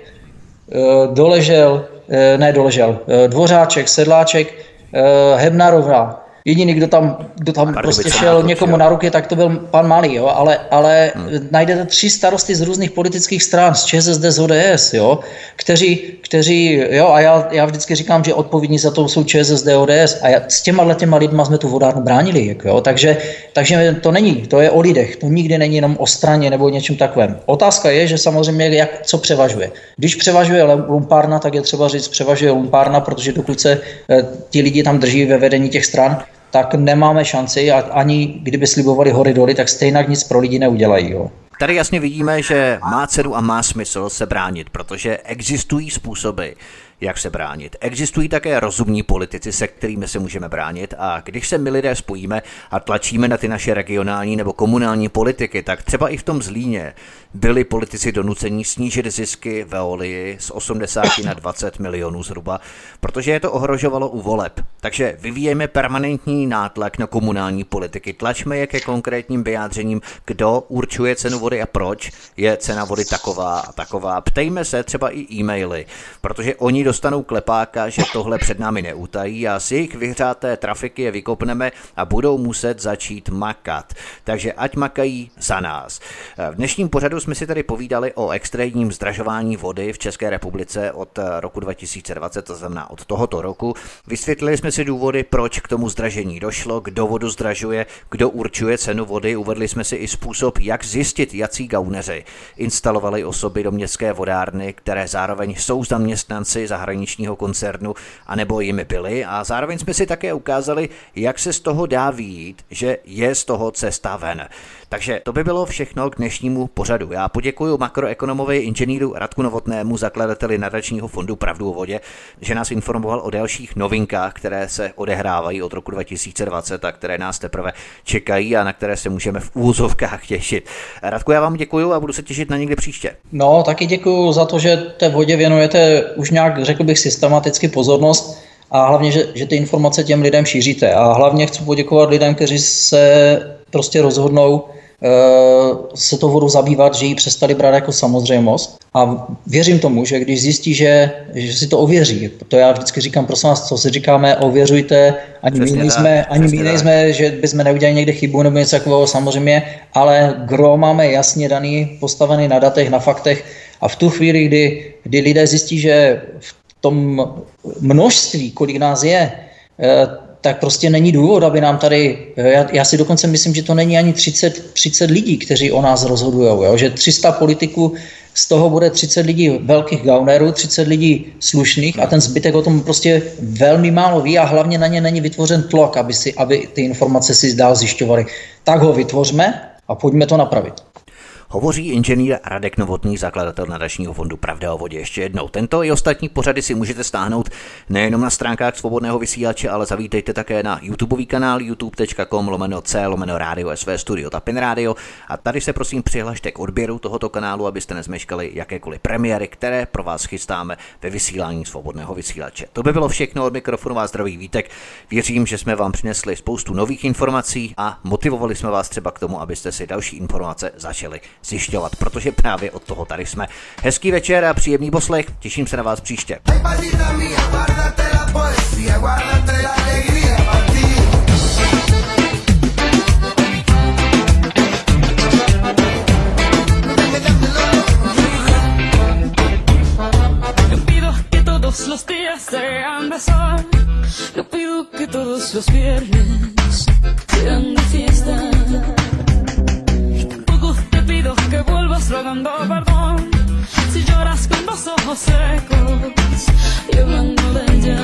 Doležel, ne Doležel, Dvořáček, Sedláček, Hebnarová. Jediný, kdo tam, kdo tam prostě šel někomu na ruky, tak to byl pan Malý, jo? ale, ale hmm. najdete tři starosty z různých politických stran, z ČSSD, z O D S, jo? Kteří, kteří, jo, a já, já vždycky říkám, že odpovědní za to jsou ČSSD, O D S a já, s těma těma lidma jsme tu vodárnu bránili, jako, jo? Takže, takže to není, to je o lidech, to nikdy není jenom o straně nebo něčem takovém. Otázka je, že samozřejmě jak, co převažuje. Když převažuje lumpárna, tak je třeba říct, převažuje lumpárna, protože dokud se e, ti lidi tam drží ve vedení těch stran, tak nemáme šanci a ani kdyby slibovali hory doly, tak stejně nic pro lidi neudělají. Jo. Tady jasně vidíme, že má cenu a má smysl se bránit, protože existují způsoby, jak se bránit. Existují také rozumní politici, se kterými se můžeme bránit a když se my lidé spojíme a tlačíme na ty naše regionální nebo komunální politiky, tak třeba i v tom Zlíně byli politici donuceni snížit zisky Veolie z osmdesáti na dvacet milionů zhruba, protože je to ohrožovalo u voleb. Takže vyvíjeme permanentní nátlak na komunální politiky, tlačme je ke konkrétním vyjádřením, kdo určuje cenu vody a proč je cena vody taková a taková. Ptejme se třeba i e-maily, protože oni dostanou klepáka, že tohle před námi neutají a z jejich vyhřáté trafiky je vykopneme a budou muset začít makat. Takže ať makají za nás. V dnešním pořadu jsme si tady povídali o extrémním zdražování vody v České republice od roku dva tisíce dvacet, to znamená od tohoto roku. Vysvětlili jsme si důvody, proč k tomu zdražení došlo, kdo vodu zdražuje, kdo určuje cenu vody. Uvedli jsme si i způsob, jak zjistit, jací gauneři instalovali osoby do městské vodárny, které zároveň jsou zaměstnanci zahraničního koncernu, anebo jimi byli. A zároveň jsme si také ukázali, jak se z toho dá vyjít, že je z toho cesta ven. Takže to by bylo všechno k dnešnímu pořadu. Já poděkuji makroekonomovi inženýru Radku Novotnému, zakladateli nadačního fondu Pravdu o vodě, že nás informoval o dalších novinkách, které se odehrávají od roku dva tisíce dvacet a které nás teprve čekají a na které se můžeme v úvozovkách těšit. Radku, já vám děkuji a budu se těšit na někde příště. No, taky děkuji za to, že té vodě věnujete už nějak, řekl bych, systematicky pozornost. a hlavně, že, že ty informace těm lidem šíříte. A hlavně chci poděkovat lidem, kteří se prostě rozhodnou se tou vodou zabývat, že ji přestali brát jako samozřejmost. A věřím tomu, že když zjistí, že, že si to ověří, to já vždycky říkám, prosím vás, co si říkáme, ověřujte, ani my nejsme, ani my nejsme, že bychom neudělali někde chybu nebo něco takového, samozřejmě, ale gro máme jasně daný, postavený na datech, na faktech a v tu chvíli, kdy, kdy lidé zjistí, že v tom množství, kolik nás je, tak prostě není důvod, aby nám tady, já, já si dokonce myslím, že to není ani třicet, třicet lidí, kteří o nás rozhodujou, že tři sta politiků, z toho bude třicet lidí velkých gaunerů, třicet lidí slušných a ten zbytek o tom prostě velmi málo ví a hlavně na ně není vytvořen tlak, aby, si, aby ty informace si dál zjišťovali. Tak ho vytvořme a pojďme to napravit. Hovoří inženýr Radek Novotný, zakladatel nadačního fondu Pravda o vodě. Ještě jednou. Tento i ostatní pořady si můžete stáhnout nejenom na stránkách Svobodného vysílače, ale zavítejte také na YouTubeový kanál youtube tečka com lomeno c lomeno rádio S V Studio Tapin Radio a tady se prosím přihlašte k odběru tohoto kanálu, abyste nezmeškali jakékoliv premiéry, které pro vás chystáme ve vysílání Svobodného vysílače. To by bylo všechno, od mikrofonu vás zdraví Vítek. Věřím, že jsme vám přinesli spoustu nových informací a motivovali jsme vás třeba k tomu, abyste si další informace začali zjišťovat, protože právě od toho tady jsme. Hezký večer a příjemný poslech, těším se na vás příště. Los días sean de sol, yo pido que todos los viernes sean de fiesta. Tampoco te pido que vuelvas rogando perdón si lloras con los ojos secos y hablando de ella.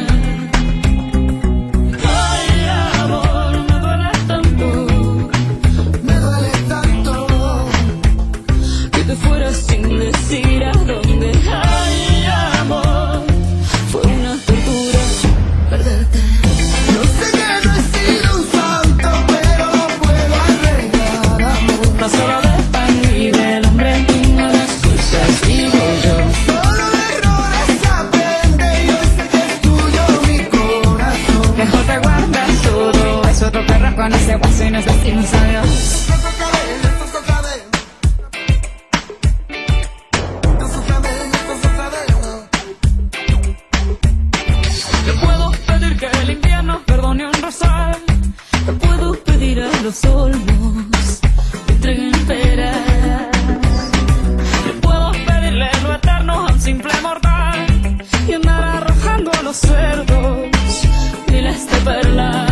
Ay, amor, me duele tanto, me duele tanto que te fueras sin decir a dónde. Ay, amor, fue una tortura perderte. No sé que no he sido un santo, pero no puedo arreglar amor. No solo de pan y del hombre, no las cosas digo yo. Solo de errores aprende y hoy sé que es tuyo mi corazón. Mejor te guardas todo eso, otro perro con ese guaso y nos decimos adiós. Te puedo pedir a los olmos que entreguen pera. Le puedo pedirle lo eterno a un simple mortal y andar arrojando a los cerdos miles de perlas.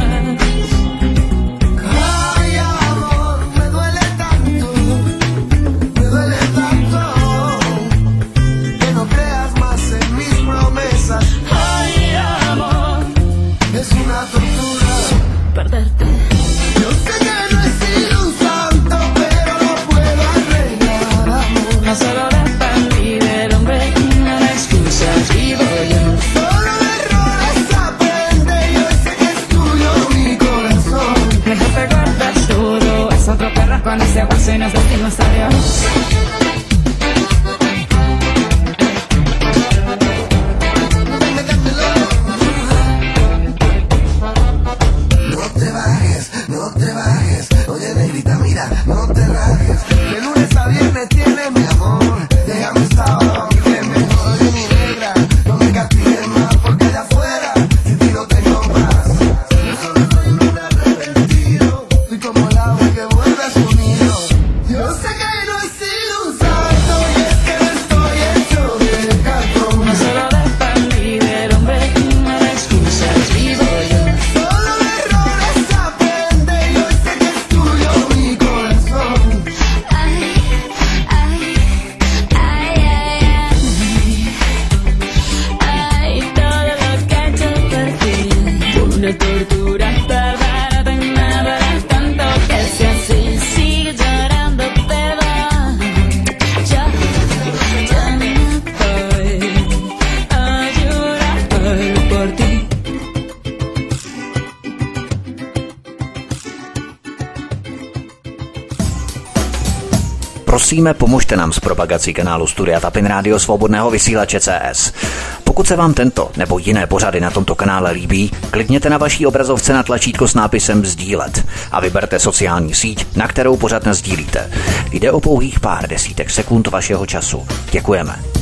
Ay, amor, me duele tanto, me duele tanto que no creas más en mis promesas. Ay, amor, es una tortura perderte. Yo sé que no he sido un santo, pero no puedo arreglar amor. No solo de pan y del hombre, no hay excusas, vivo yo. Solo de errores aprende y hoy sé que es tuyo mi corazón. Mejor te guardas todo, es otro perro con ese guaso y nos decimos adiós. No te rajes, de lunes a viernes tienes mi amor. Déjame estar abajo, que mejor de mi negra. No me castigues más porque allá afuera sin ti no tengo más. Yo solo soy un arrepentido, soy como el agua que vuelve a su nido. Yo sé que no he sido un santo y es que no estoy hecho de cartón. No solo de pan y del hombre, no hay excusas, vivo yo. Solo de errores aprende y hoy sé que es tuyo mi corazón. Ay, ay, ay, ay, ay, todo lo que he hecho por ti, una tortura perder, no tengo nada tanto que sea así, sigue llorando perdón. Yo, yo no voy a llorar por ti. Prosíme, pomožte nám s propagací kanálu Studia Tapin Radio Svobodného vysílače C S. Pokud Pokud se vám tento nebo jiné pořady na tomto kanále líbí, klikněte na vaší obrazovce na tlačítko s nápisem sdílet a vyberte sociální síť, na kterou pořad nasdílíte. Jde o pouhých pár desítek sekund vašeho času. Děkujeme.